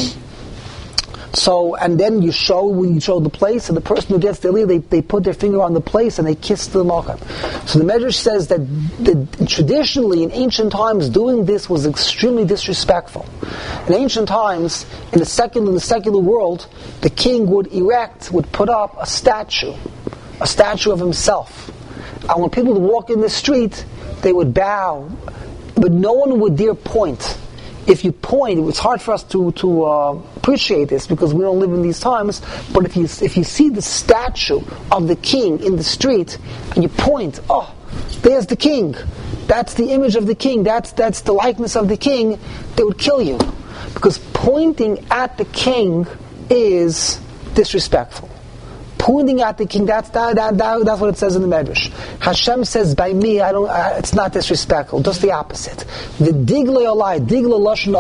So, and then when you show the place, and the person who gets the aliyah, they put their finger on the place and they kiss the makom. So the Medrash says that traditionally, in ancient times, doing this was extremely disrespectful. In ancient times, in the secular world, the king would put up a statue of himself. And when people would walk in the street, they would bow, but no one would dare point. If you point, it's hard for us to appreciate this because we don't live in these times. But if you see the statue of the king in the street and you point, oh, there's the king. That's the image of the king. That's the likeness of the king. They would kill you because pointing at the king is disrespectful. Pointing at the king, that's what it says in the Medrash. Hashem says, by me, it's not disrespectful, just the opposite. The digloi olai, digloi lashon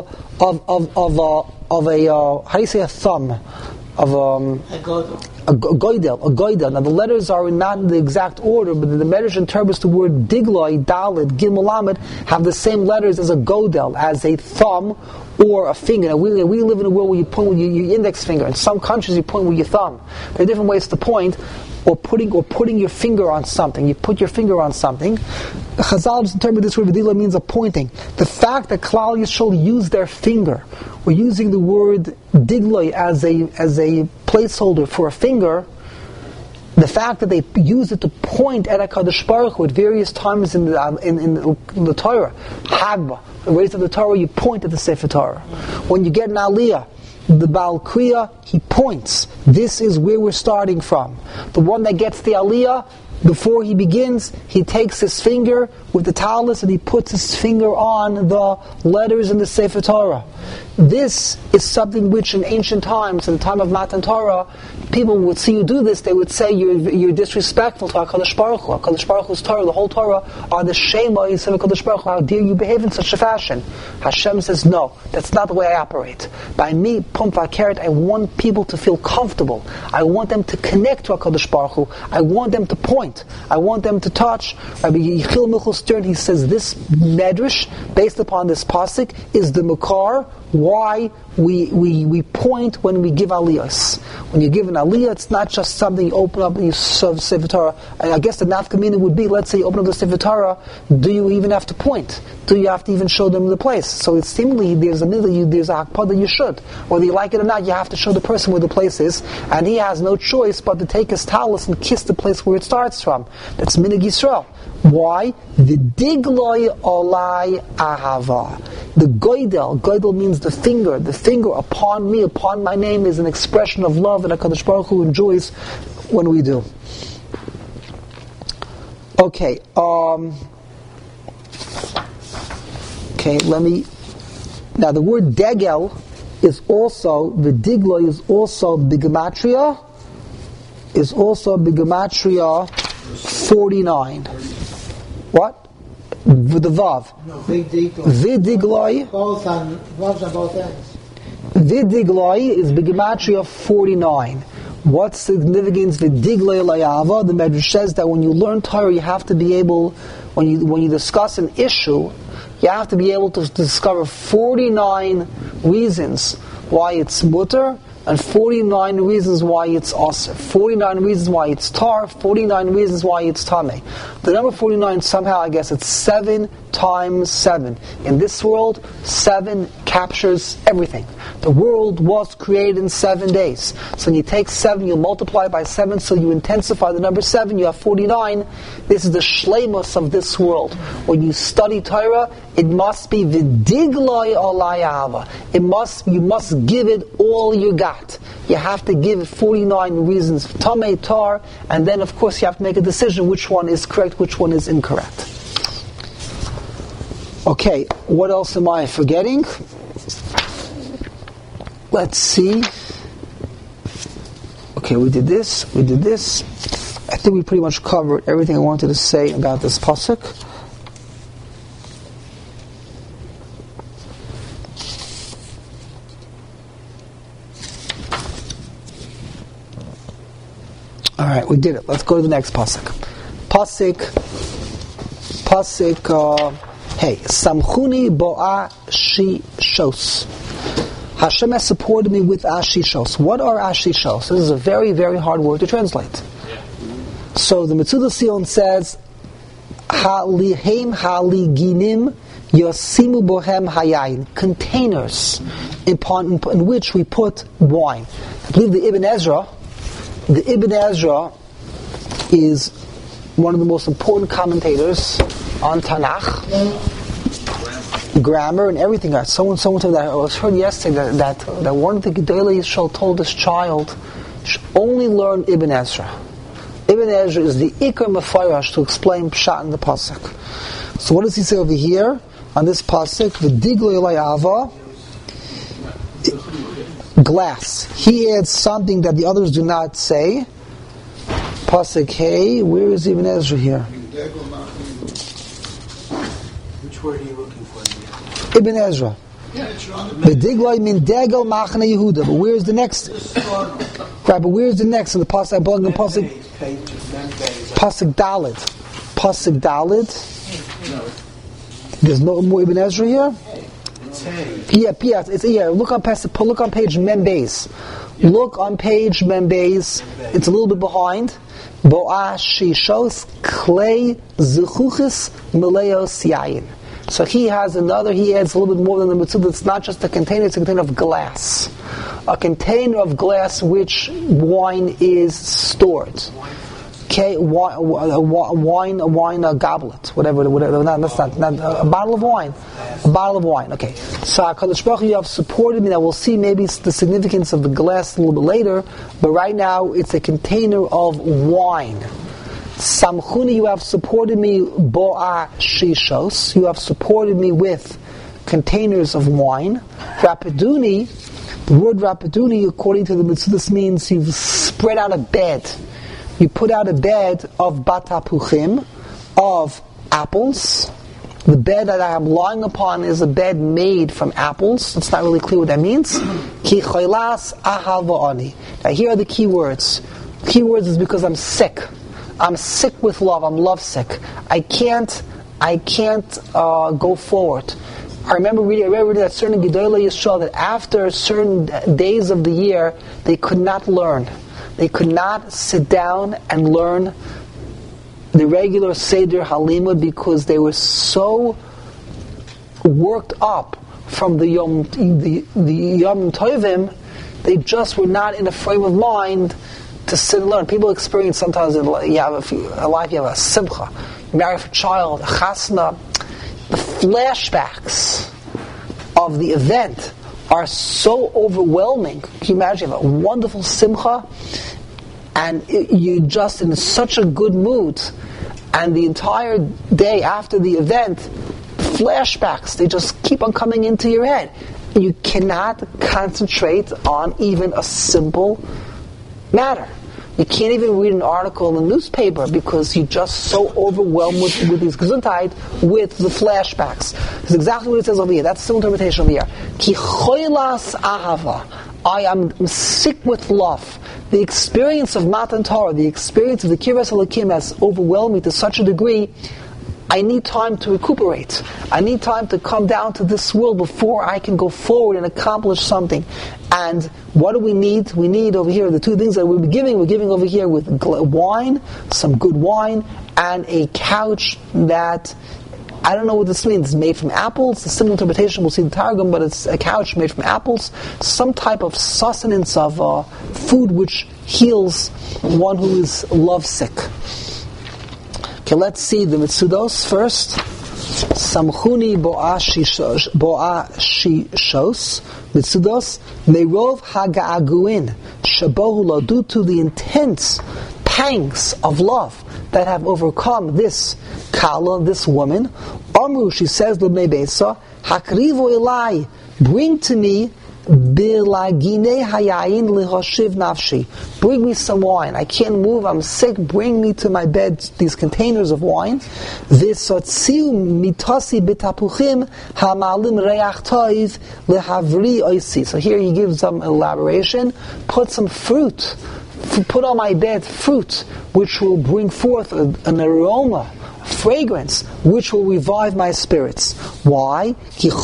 of a how do you say a thumb? Of a goydel. Now the letters are not in the exact order, but the Medrash interprets the word digloi, dalid, gimel lamed, have the same letters as a godel, as a thumb or a finger. Now we live in a world where you point with your index finger. In some countries you point with your thumb. There are different ways to point, or putting your finger on something. You put your finger on something. The Chazal just interpret this word vidila means a pointing. The fact that Klal Yisrael use their finger, we're using the word digloi as a placeholder for a finger. The fact that they use it to point at HaKadosh Baruch Hu at various times in the Torah, Hagbah, the ways of the Torah, you point at the Sefer Torah. When you get an aliyah, the Baal Kriya, he points. This is where we're starting from. The one that gets the aliyah before he begins, he takes his finger with the talus and he puts his finger on the letters in the Sefer Torah. This is something which in ancient times, in the time of Matan Torah, people would see you do this, they would say you're disrespectful to HaKadosh Baruch Hu. HaKadosh Baruch Hu's Torah, the whole Torah, are the Shema Yisrael HaKadosh Baruch Hu. How dare you behave in such a fashion? Hashem says, no, that's not the way I operate. By me, Pum Vakeret, I want people to feel comfortable. I want them to connect to HaKadosh Baruch Hu. I want them to point. I want them to touch. Rabbi Yechiel Michal Stern, he says this medrash, based upon this pasuk, is the makar why we point when we give aliyahs. When you give an aliyah, it's not just something you open up and you serve Sefer Torah. And I guess the nafkamina would be, let's say you open up the Sefer Torah, do you even have to point? Do you have to even show them the place? So it's seemingly there's a hakpah that you should. Whether you like it or not, you have to show the person where the place is, and he has no choice but to take his talus and kiss the place where it starts from. That's Minig Yisrael. Why? The digloi olai ahava. The goidel means the finger upon me, upon my name, is an expression of love that HaKadosh Baruch Hu enjoys when we do. Okay, now the word degel is also, the digloi is also bigematria 49. What? With the vav. No, Vidigloi. Vidigloi. Both on, vavs on both ends. Vidigloi is bigematria 49. What's the significance? Vidigloi layava. The Medrash says that when you learn Torah, you have to be able, when you discuss an issue, you have to be able to discover 49 reasons why it's mutter, and 49 reasons why it's asr, 49 reasons why it's tar, 49 reasons why it's tameh. The number 49, somehow I guess it's 7 times 7. In this world, 7 captures everything. The world was created in 7 days. So when you take 7, you multiply by 7, so you intensify the number 7, you have 49. This is the shleimus of this world. When you study Torah, it must be v'digloi olai ahava. You must give it all you got. You have to give it 49 reasons for tamei tar, and then of course you have to make a decision which one is correct, which one is incorrect. Okay, what else am I forgetting? Let's see. Okay, we did this. I think we pretty much covered everything I wanted to say about this pasuk. Alright, we did it. Let's go to the next pasuk. Hey, Samchuni bo'a shishos. Hashem has supported me with ashishos. What are ashishos? This is a very, very hard word to translate. So the Metzudah Sion says, Halihem haliginim yosimu bohem hayayin. Containers in which we put wine. I believe the Ibn Ezra is one of the most important commentators on Tanakh, grammar, and everything else. Someone told that I was heard yesterday that one of the Gedolei Yisrael told his child should only learn Ibn Ezra. Ibn Ezra is the Iker Mefarash to explain Pshat in the pasuk. So what does he say over here on this pasuk? V'digloi layava, glass. He adds something that the others do not say. Pasuk Hey, where is Ibn Ezra here? Which word are you looking for? Ibn Ezra. The digloi min degel machne Yehuda. But where's the next? Right, but where's the next in the pasuk? I belong in pasuk Daled. Pasuk Daled. There's no more Ibn Ezra here. Yeah. Look on page Mem Beis. Look on page Mem Beis. It's a little bit behind. Bo'ash shishos klei zechuchis meleos yayin. So he adds a little bit more than the Metzudah. It's not just a container, it's a container of glass. A container of glass which wine is stored. Okay, wine, a goblet, whatever. That's not a bottle of wine. A bottle of wine. Okay. So HaKadosh Baruch Hu, you have supported me. Now we'll see maybe the significance of the glass a little bit later. But right now, it's a container of wine. Samchuni, you have supported me, Bo'a Shishos, you have supported me with containers of wine. Rapiduni, the word Rapiduni, according to the Mitzvah, this means you've spread out a bed. You put out a bed of batapuchim, of apples. The bed that I am lying upon is a bed made from apples. It's not really clear what that means. Ki choilas ahava'ani. Now here are the key words. Key words is because I'm sick. I'm sick with love. I'm lovesick. I can't go forward. I remember reading that certain Gedolei Yisrael, that after certain days of the year, they could not learn. They could not sit down and learn the regular Seder Halimud because they were so worked up from the Yom Tovim, they just were not in a frame of mind to sit and learn. People experience sometimes you have a simcha, you marry a child, a chasna. The flashbacks of the event are so overwhelming. Can you imagine? You have a wonderful simcha, and you're just in such a good mood, and the entire day after the event, flashbacks, they just keep on coming into your head. You cannot concentrate on even a simple matter. You can't even read an article in the newspaper because you're just so overwhelmed with these gesundheit, with the flashbacks. That's exactly what it says over here. That's the interpretation over here. Ki choilas ahava. I am sick with love. The experience of Matan Torah, the experience of the Kiras Elokim has overwhelmed me to such a degree, I need time to recuperate. I need time to come down to this world before I can go forward and accomplish something. And what do we need? We need over here the two things that we're giving. We're giving over here with wine, some good wine, and a couch that, I don't know what this means. It's made from apples. The simple interpretation, we'll see the Targum, but it's a couch made from apples. Some type of sustenance of food which heals one who is lovesick. Okay, let's see the Mitzudos first. Samchuni Bo'a Shishos Mitzudos Meirov Haga'aguin Shabohu Lo, due to the intense pangs of love that have overcome this Kala, this woman. Amru, she says, L'bnei Beisa, Hakrivu Elai, bring to me Bilagine hayayin lihoshiv nafshi. Bring me some wine. I can't move. I'm sick. Bring me to my bed these containers of wine. V'sotziu mitasi b'tapuchim hamalim reach toiv lehavri oisi. So here he gives some elaboration. Put some fruit. Put on my bed fruit, which will bring forth an aroma, fragrance, which will revive my spirits. Why?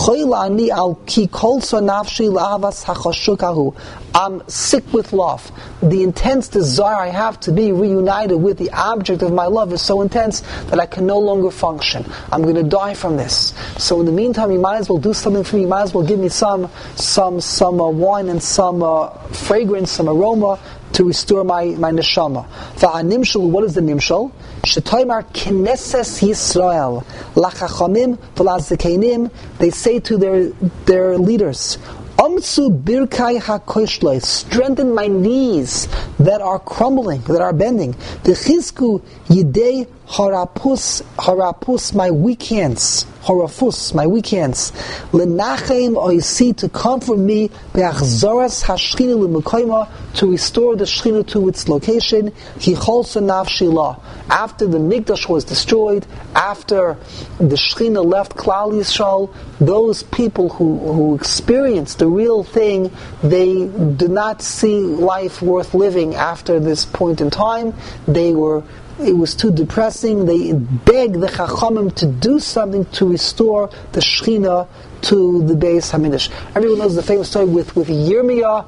I'm sick with love. The intense desire I have to be reunited with the object of my love is so intense that I can no longer function. I'm going to die from this. So in the meantime, you might as well do something for me. You might as well give me some wine and some fragrance, some aroma to restore my neshama. Va'animshul, what is the nimshal? Shetoymar Knesses Yisrael lachachamim v'lazikenim. They say to their leaders, Amtsu birkai hakoishloi, strengthen my knees that are crumbling, that are bending. V'chizku yidei harapus, my weak hands. Horafus, my weak hands. Lenachem oisi, to comfort me. Be'achzoras hashchina l'mekoyma, to restore the Shechina to its location. Hicholsa nafshi la. After the Mikdash was destroyed, after the Shechina left Klal Yisrael, those people who experienced the real thing, they did not see life worth living after this point in time. It was too depressing. They begged the Chachamim to do something to restore the Shechina to the Beis Hamikdash. Everyone knows the famous story with Yirmiyah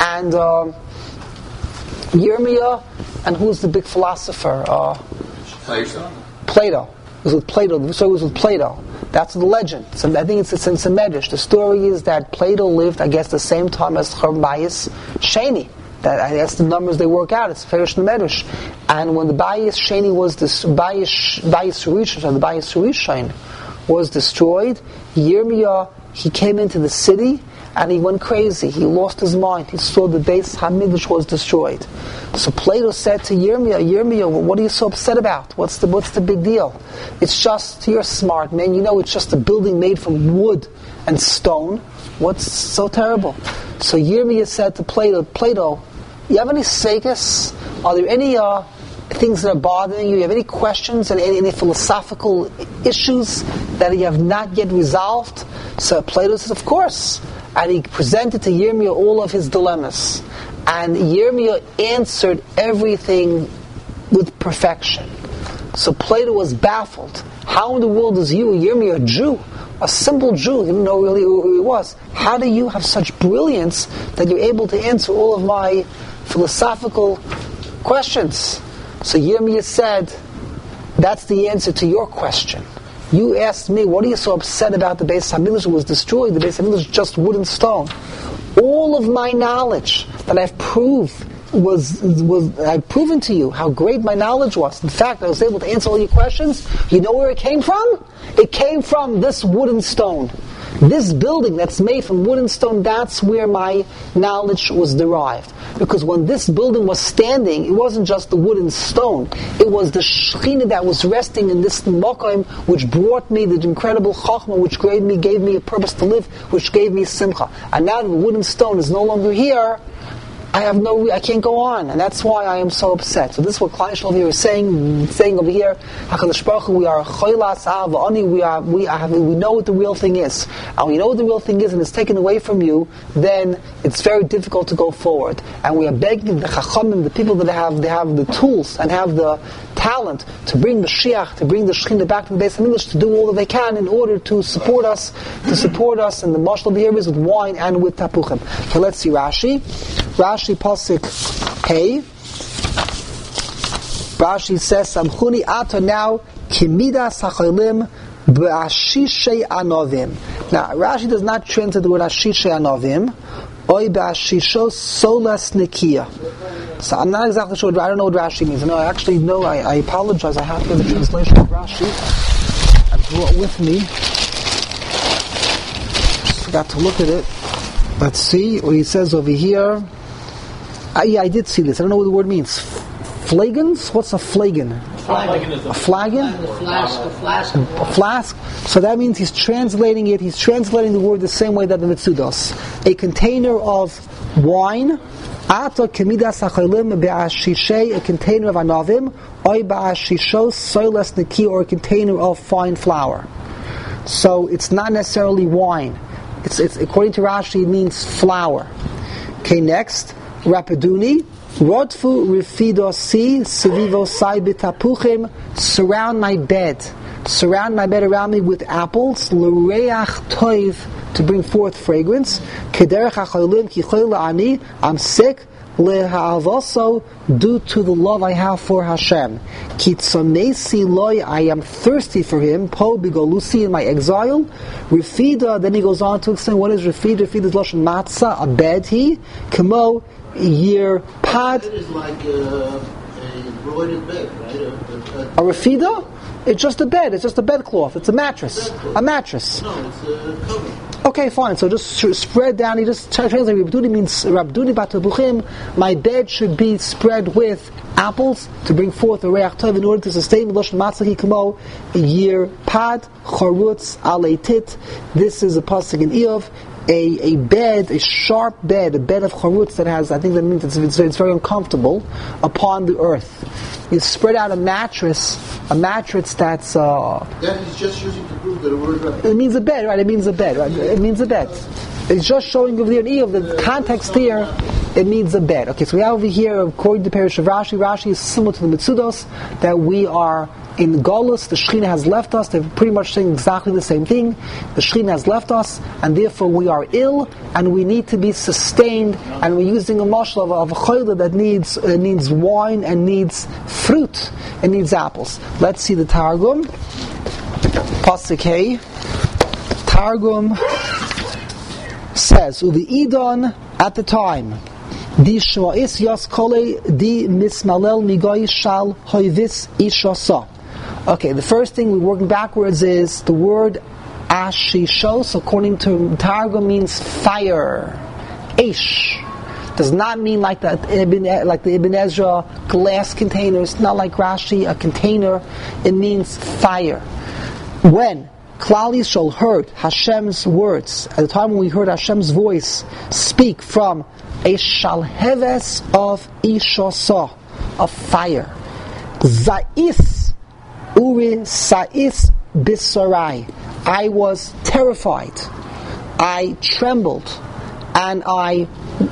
and who's the big philosopher? Plato. It was with Plato. The story was with Plato. That's the legend. So I think it's in Medrash. The story is that Plato lived, I guess, the same time as Chur Bayis Sheni. That I guess the numbers they work out. It's Ferish Medrash. And when the Bayis Sheni was the Bayis Rishon was destroyed, Yirmiyah, he came into the city and he went crazy. He lost his mind. He saw the Beis Hamikdash was destroyed. So Plato said to Yirmiyah, what are you so upset about? What's the big deal? It's just, you're smart, man. You know it's just a building made from wood and stone. What's so terrible? So Yirmiyah said to Plato, you have any sekas? Are there any things that are bothering you? You have any questions and any philosophical issues that you have not yet resolved? So Plato says, of course. And he presented to Yirmiyah all of his dilemmas. And Yirmiyah answered everything with perfection. So Plato was baffled. How in the world is you, Yirmiyah, a Jew, a simple Jew, he didn't know really who he was? How do you have such brilliance that you're able to answer all of my philosophical questions? So Yirmiyah said, that's the answer to your question. You asked me, what are you so upset about the Beis Hamikdash was destroyed? The Beis Hamikdash is just wood and stone. All of my knowledge that I've proved I've proven to you how great my knowledge was. In fact, I was able to answer all your questions. You know where it came from? It came from this wood and stone. This building that's made from wood and stone, that's where my knowledge was derived. Because when this building was standing, it wasn't just the wood and stone. It was the Shekhinah that was resting in this Mokaim, which brought me the incredible Chachma, which gave me a purpose to live, which gave me Simcha. And now that the wood and stone is no longer here, I can't go on, and that's why I am so upset. So this is what Klal Yisrael here is saying over here. HaKadosh Baruch Hu, we are cholas avani. We know what the real thing is, and when you know what the real thing is, and it's taken away from you, then it's very difficult to go forward. And we are begging the Chachamim, the people that have the tools and have the talent to bring Mashiach, to bring the Shekhinah back to the Beis Hamikdash, to do all that they can in order to support us, and the mashal of the here is with wine and with tapuchim. Okay, let's see Rashi. Rashi Pasuk Hey. Rashi says, Samchuni Ata now Kimida Sachalim B'Ashishei Anovim. Now Rashi does not translate the word Ashishei Anovim. Oy B'Ashisho Solas Nikia. So I'm not exactly sure. I don't know what Rashi means. No, I actually know. I apologize. I have to the translation of Rashi. I brought with me. Got to look at it. Let's see what he says over here. I did see this. I don't know what the word means. Flagons? What's a flagon? A flagon? A flask. So that means he's translating it. He's translating the word the same way that the Mitzvah does. A container of wine. Ata kemidas achalim be'ashishei, a container of anavim. Oy ba'ashishos soilas neki, or a container of fine flour. So it's not necessarily wine. It's according to Rashi, it means flour. Okay, next. Rapiduni, Rodfu Rifidosi, Sevivo Sai Bitapuchim, surround my bed around me with apples, L'reach Toiv, to bring forth fragrance, Kederech HaCholim Ki Chol Ani, I'm sick, Le'ha'avoso, due to the love I have for Hashem. Kitzonesi Loi, I am thirsty for Him, Po Bigolusi, in my exile. Rifida, then he goes on to explain what is Rifida. Rifida is Lashon Matzah, a bed he, Kamo, Year Pad. It is like a embroidered bed, right? A Rafida? It's just a bed. It's just a bedcloth. It's a mattress. A mattress. No, it's a cover. Okay, fine. So just spread down. He just translates Rabduni means Rabduni Batabuchim. My bed should be spread with apples to bring forth a reach tov in order to sustain the Lashon Matzah Kimo Year Pad Chorutz Aleitit. This is a pasuk in Eov. A bed, a sharp bed, a bed of charutz that has, I think that means it's very uncomfortable, upon the earth. You spread out a mattress that's... That is just using to prove that the word... It means a bed, right? It means a bed, right? It means a bed. It's just showing over there in the context here, it means a bed. Okay, so we have over here, according to the parish of Rashi, Rashi is similar to the Mitzudos, that we are in Golus, the Shekhinah has left us. They're pretty much saying exactly the same thing. The Shekhinah has left us, and therefore we are ill, and we need to be sustained, and we're using a mashal of a chayla that needs wine and needs fruit and needs apples. Let's see the Targum. Pasuk Hey. Targum says, Uvi Idon, at the time, Di Shma'is Yas Kole Di Mismalel Migoy Shal Hoivis Ishasa. Okay, the first thing we're working backwards is the word Ashishos, according to Targum, means fire. Eish does not mean like the Ibn Ezra glass container. It's not like Rashi, a container. It means fire. When Klal Yisrael heard Hashem's words, at the time when we heard Hashem's voice speak from a shalheves of Ishosah, of fire, Za'is Uri Sa'is Bisarai, I was terrified, I trembled, and I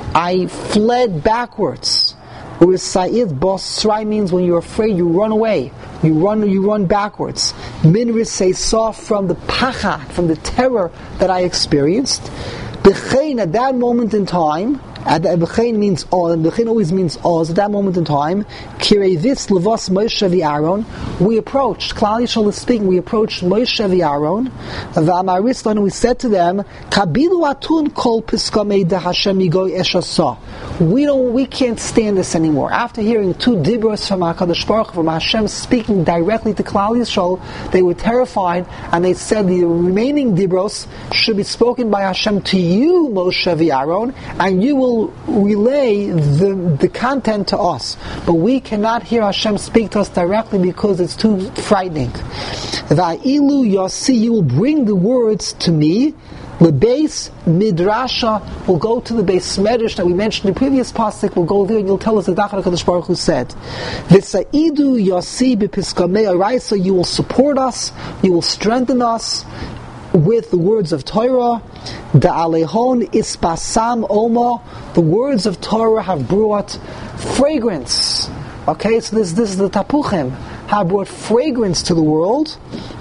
fled backwards. Uri Sa'is Bosrai means when you're afraid, you run away. You run backwards. Min saw from the pachad, from the terror that I experienced. B'chein, at that moment in time, b'chein means oz, and b'chein always means oz, at that moment in time, kirevis levos Moshe v'Aaron, we approached, Klal Yisrael is speaking, we approached Moshe v'Aaron, v'amaris lanu, we said to them, kabilu atun kol piskamei de Hashem yigoy eshasah. We can't stand this anymore. After hearing two dibros from HaKadosh Baruch Hu, from Hashem speaking directly to Klal Yisrael, they were terrified, and they said the remaining dibros should be spoken by Hashem to you, Moshe v'Aaron, and you will relay the content to us. But we cannot hear Hashem speak to us directly because it's too frightening. Va'ilu yasi, you will bring the words to me. The base midrasha will go to the base medrash that we mentioned in the previous pasuk. We'll go there and you'll tell us the Dachar HaKadosh Baruch Hu said. V'sa'idu yasi b'piskamei araisa, you will support us, you will strengthen us with the words of Torah. Da'alehon ispasam omo, the words of Torah have brought fragrance. Okay, so this is the tapuchim, have brought fragrance to the world.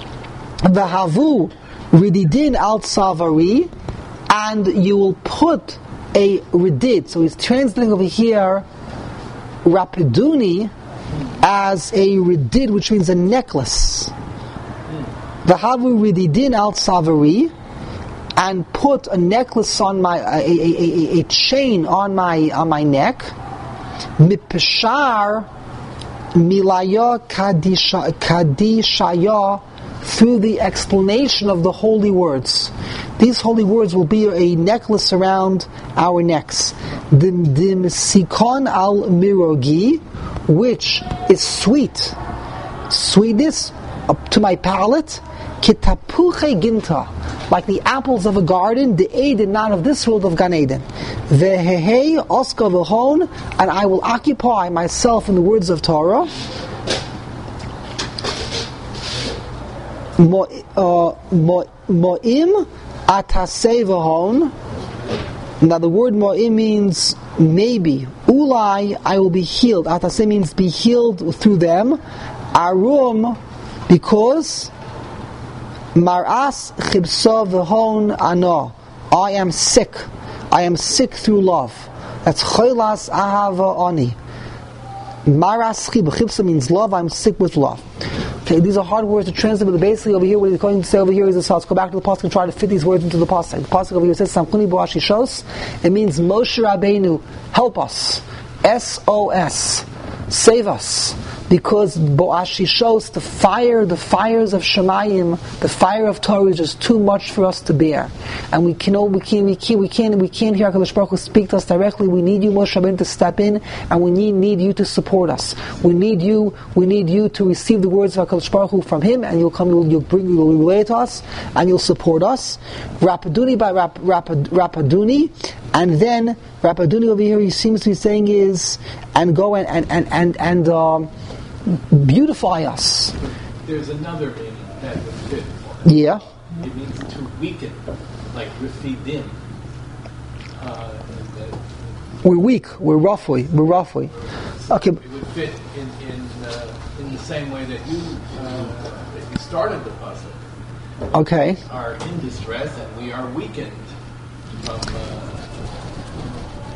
V'havu rididin al tzavari, and you will put a ridid. So he's translating over here rapiduni as a ridid, which means a necklace. V'havu rididin al tzavari, and put a necklace on my a chain on my neck. Mipeshar milaya kadishaya, through the explanation of the holy words. These holy words will be a necklace around our necks. Dim sikon al mirogi, which is sweet. Sweetness up to my palate. Kitapuche ginta, like the apples of a garden, the Eden, not of this world, of Gan Eden. Vehehei oska v'hon, and I will occupy myself in the words of Torah. Mo'im atasei v'hon. Now the word mo'im means maybe. Ulai, I will be healed. Atasei means be healed through them. Arum, because Maras chibsa v'hon ano, I am sick. I am sick through love. That's cholas ahava oni. Maras chibsa means love. I'm sick with love. Okay, these are hard words to translate, but basically over here, what he's going to say over here is this. So let's go back to the pasuk and try to fit these words into the pasuk. The pasuk over here says Samchuni bo'ashishos. It means Moshe Rabbeinu, help us. SOS, save us. Because bo'ashishos, the fires of Shemayim, the fire of Torah is just too much for us to bear, and we can't hear HaKadosh Baruch Hu speak to us directly. We need you, Moshe Rabbeinu, to step in, and we need you to support us. We need you to receive the words of HaKadosh Baruch Hu from Him, and you'll relay it to us, and you'll support us. Rapaduni by Rapaduni, and then Rapaduni over here, he seems to be saying is, and go and beautify us. There's another meaning that would fit. Yeah. It means to weaken, like refidim. We're weak. We're roughly. Okay. It would fit in the same way that you started the puzzle. Okay. We are in distress and we are weakened from.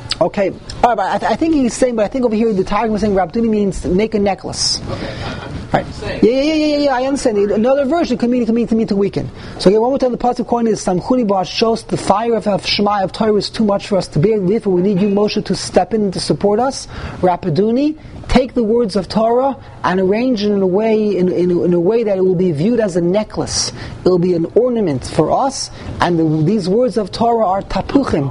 Okay, all right. I think he's saying, but I think over here the Targum is saying Rabduni means make a necklace. Okay, Right. Yeah. I understand. Another version can mean to weaken. So again, one more time, the pasuk coin is Samchuni Ba'as shows the fire of Shema of Torah is too much for us to bear. Therefore, we need you, Moshe, to step in and to support us. Rapiduni, take the words of Torah and arrange it in a way that it will be viewed as a necklace. It will be an ornament for us. And these words of Torah are tapuchim.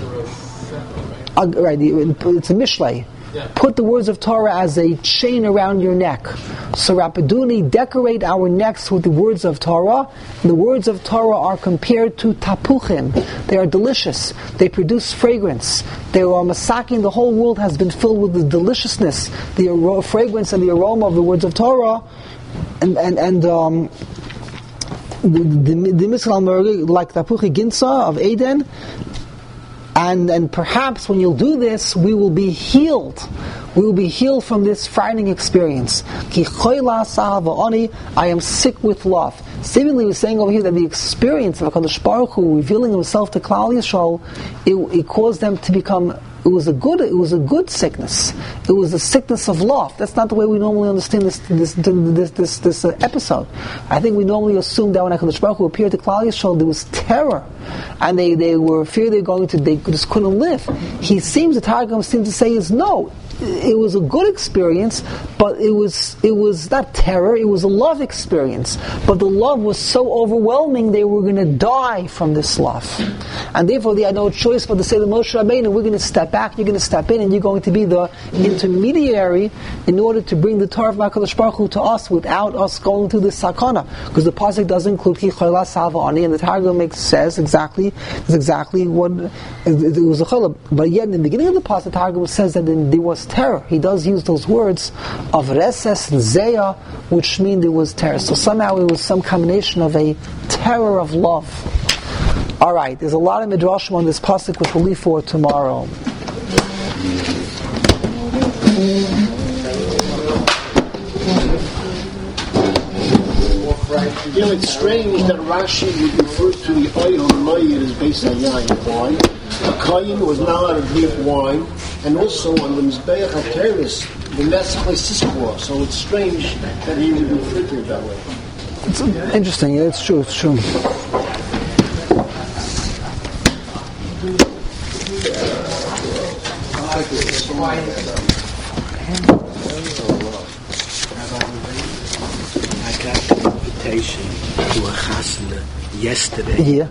Right. It's a mishlei. Yeah. Put the words of Torah as a chain around your neck. So Rapiduni, decorate our necks with the words of Torah. And the words of Torah are compared to tapuchim. They are delicious. They produce fragrance. They are masaking. The whole world has been filled with the deliciousness, the fragrance and the aroma of the words of Torah. And the Misral like Tapuchi Ginsa of Eden. And perhaps when you'll do this, we will be healed. We will be healed from this frightening experience. Ki choila sa'ava, I am sick with love. Seemingly, we're saying over here that the experience of HaKadosh Baruch Hu revealing Himself to Klal Yisrael, it caused them to become. It was a good sickness. It was a sickness of love. That's not the way we normally understand this episode. I think we normally assume that when HaKadosh Baruch Hu appeared to Klal Yisrael, there was terror, and they were afraid they just couldn't live. The Targum seems to say is no. It was a good experience, but it was not terror, it was a love experience. But the love was so overwhelming, they were going to die from this love. And therefore they had no choice but to say to Moshe Rabbeinu, we're going to step back, you're going to step in, and you're going to be the intermediary in order to bring the Torah of HaKadosh Baruch Hu to us without us going through this sakana. Because the pasuk does include Ki Chola Salva Ani, and the Targum says exactly what it was a chola. But yet in the beginning of the pasuk, the Targum says that there was terror. He does use those words of reses and zeya, which mean there was terror. So somehow it was some combination of a terror of love. Alright, there's a lot of midrashim on this pasuk which we'll leave for tomorrow. You know, it's strange that Rashi would refer to the oil Mayir as based on yain, wine. The Kayin was not allowed to drink wine, and also on the Mizbeach HaTeres, the Nesach Siskor. So it's strange that he would refer to it that way. It's interesting, yeah, it's true. To a chasana yesterday. Yeah.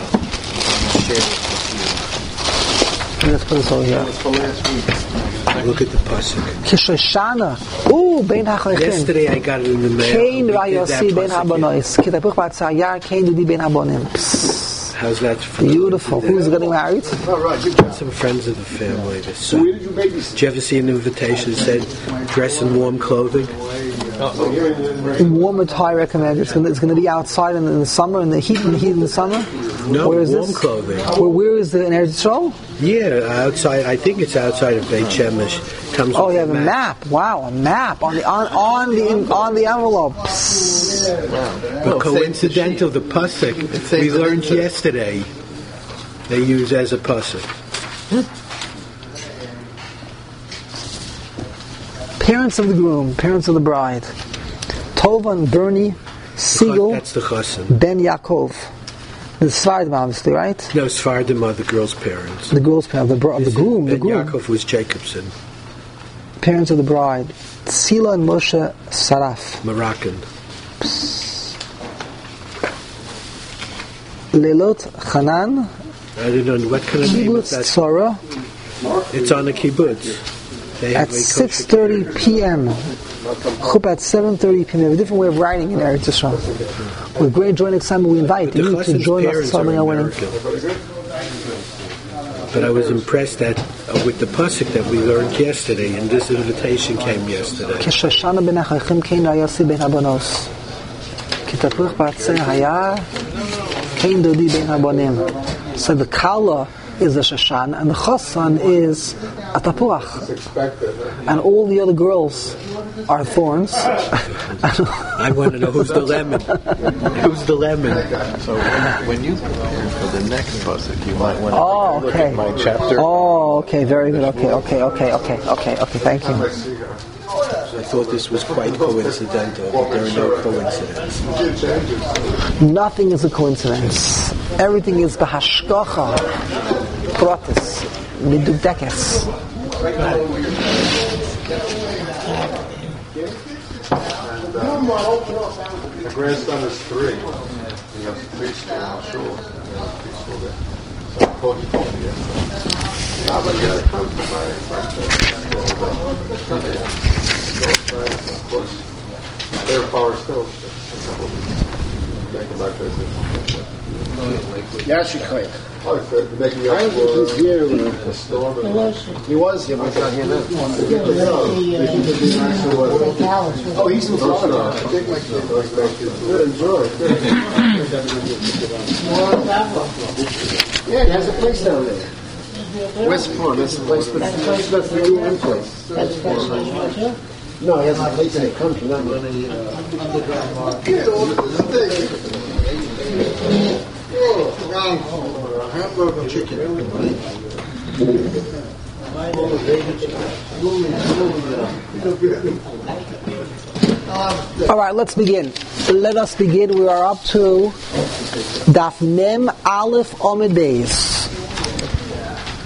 Let's put this over here. Look at the pasuk. Kishoshana. Ooh, bein hachlechin. Yesterday I got it in the mail. Kein rayosi bein habonois. Kitapuch b'atzayar kein dudi bein habonim. How's that? Beautiful. Who's getting married? Some friends of the family. Did you ever see an invitation that said dress in warm clothing? Warm attire recommended. It's going to be outside in the summer, in the heat in the summer. No, where is warm this? Clothing. Where is the in Eretz Yisrael? Yeah, outside. I think it's outside of Beit Shemesh. Comes. Oh, you have a map. Wow, a map on the envelope. But coincidental, the pasuk we learned yesterday, they use as a pasuk. Parents of the groom, parents of the bride. Tova and Bernie Siegel. That's the chassan. Ben Yaakov. The Sfardim, obviously, right? No, Sfardim are the girl's parents. The girl's parents, the groom. Ben Yaakov was Jacobson. Parents of the bride. Tzila and Moshe Saraf. Moroccan. Lelot Hanan. I don't know what kind of name is that. Tzara. It's on the kibbutz. At 6:30 p.m. Chuppah at 7:30 p.m. We have a different way of writing in Eretz Yisrael. With great joy and excitement, we invite you to join us celebrating our wedding. But I was impressed that with the pasuk that we learned yesterday, and this invitation came yesterday. Kishoshana ben hachlechin kein rayosi ben habonos. Kitapuch b'atzei hayar kein dodi ben habonim. So the kala is the Shashan, and the Chassan is a Tapuach. And all the other girls are thorns. I want to know who's the lemon. Who's the lemon? So when you prepare for the next pasuk, you might want to look at my chapter. Oh, okay, very good. Okay, thank you. I thought this was quite coincidental, but there are no coincidences. Nothing is a coincidence. Everything is bahashkacha, pratis, midudekes. My grandson is 3. He has a preschool, I'm sure. Preschool there. So I told you yesterday. I'm going to come to my of course. They're Power still. Think about this. Yashikoy. Oh, they're making up I think he's here. for a storm. He was here, but he's not here now. Oh, he's in Florida. Good, enjoy. Yeah, he has a place down there. West Point, that's the place, but that's not the UN place. No, he has a place in the country, not really underground market. Hamburger chicken. All right, let's begin. Let us begin. We are up to Daf Mem Aleph Omid Beis.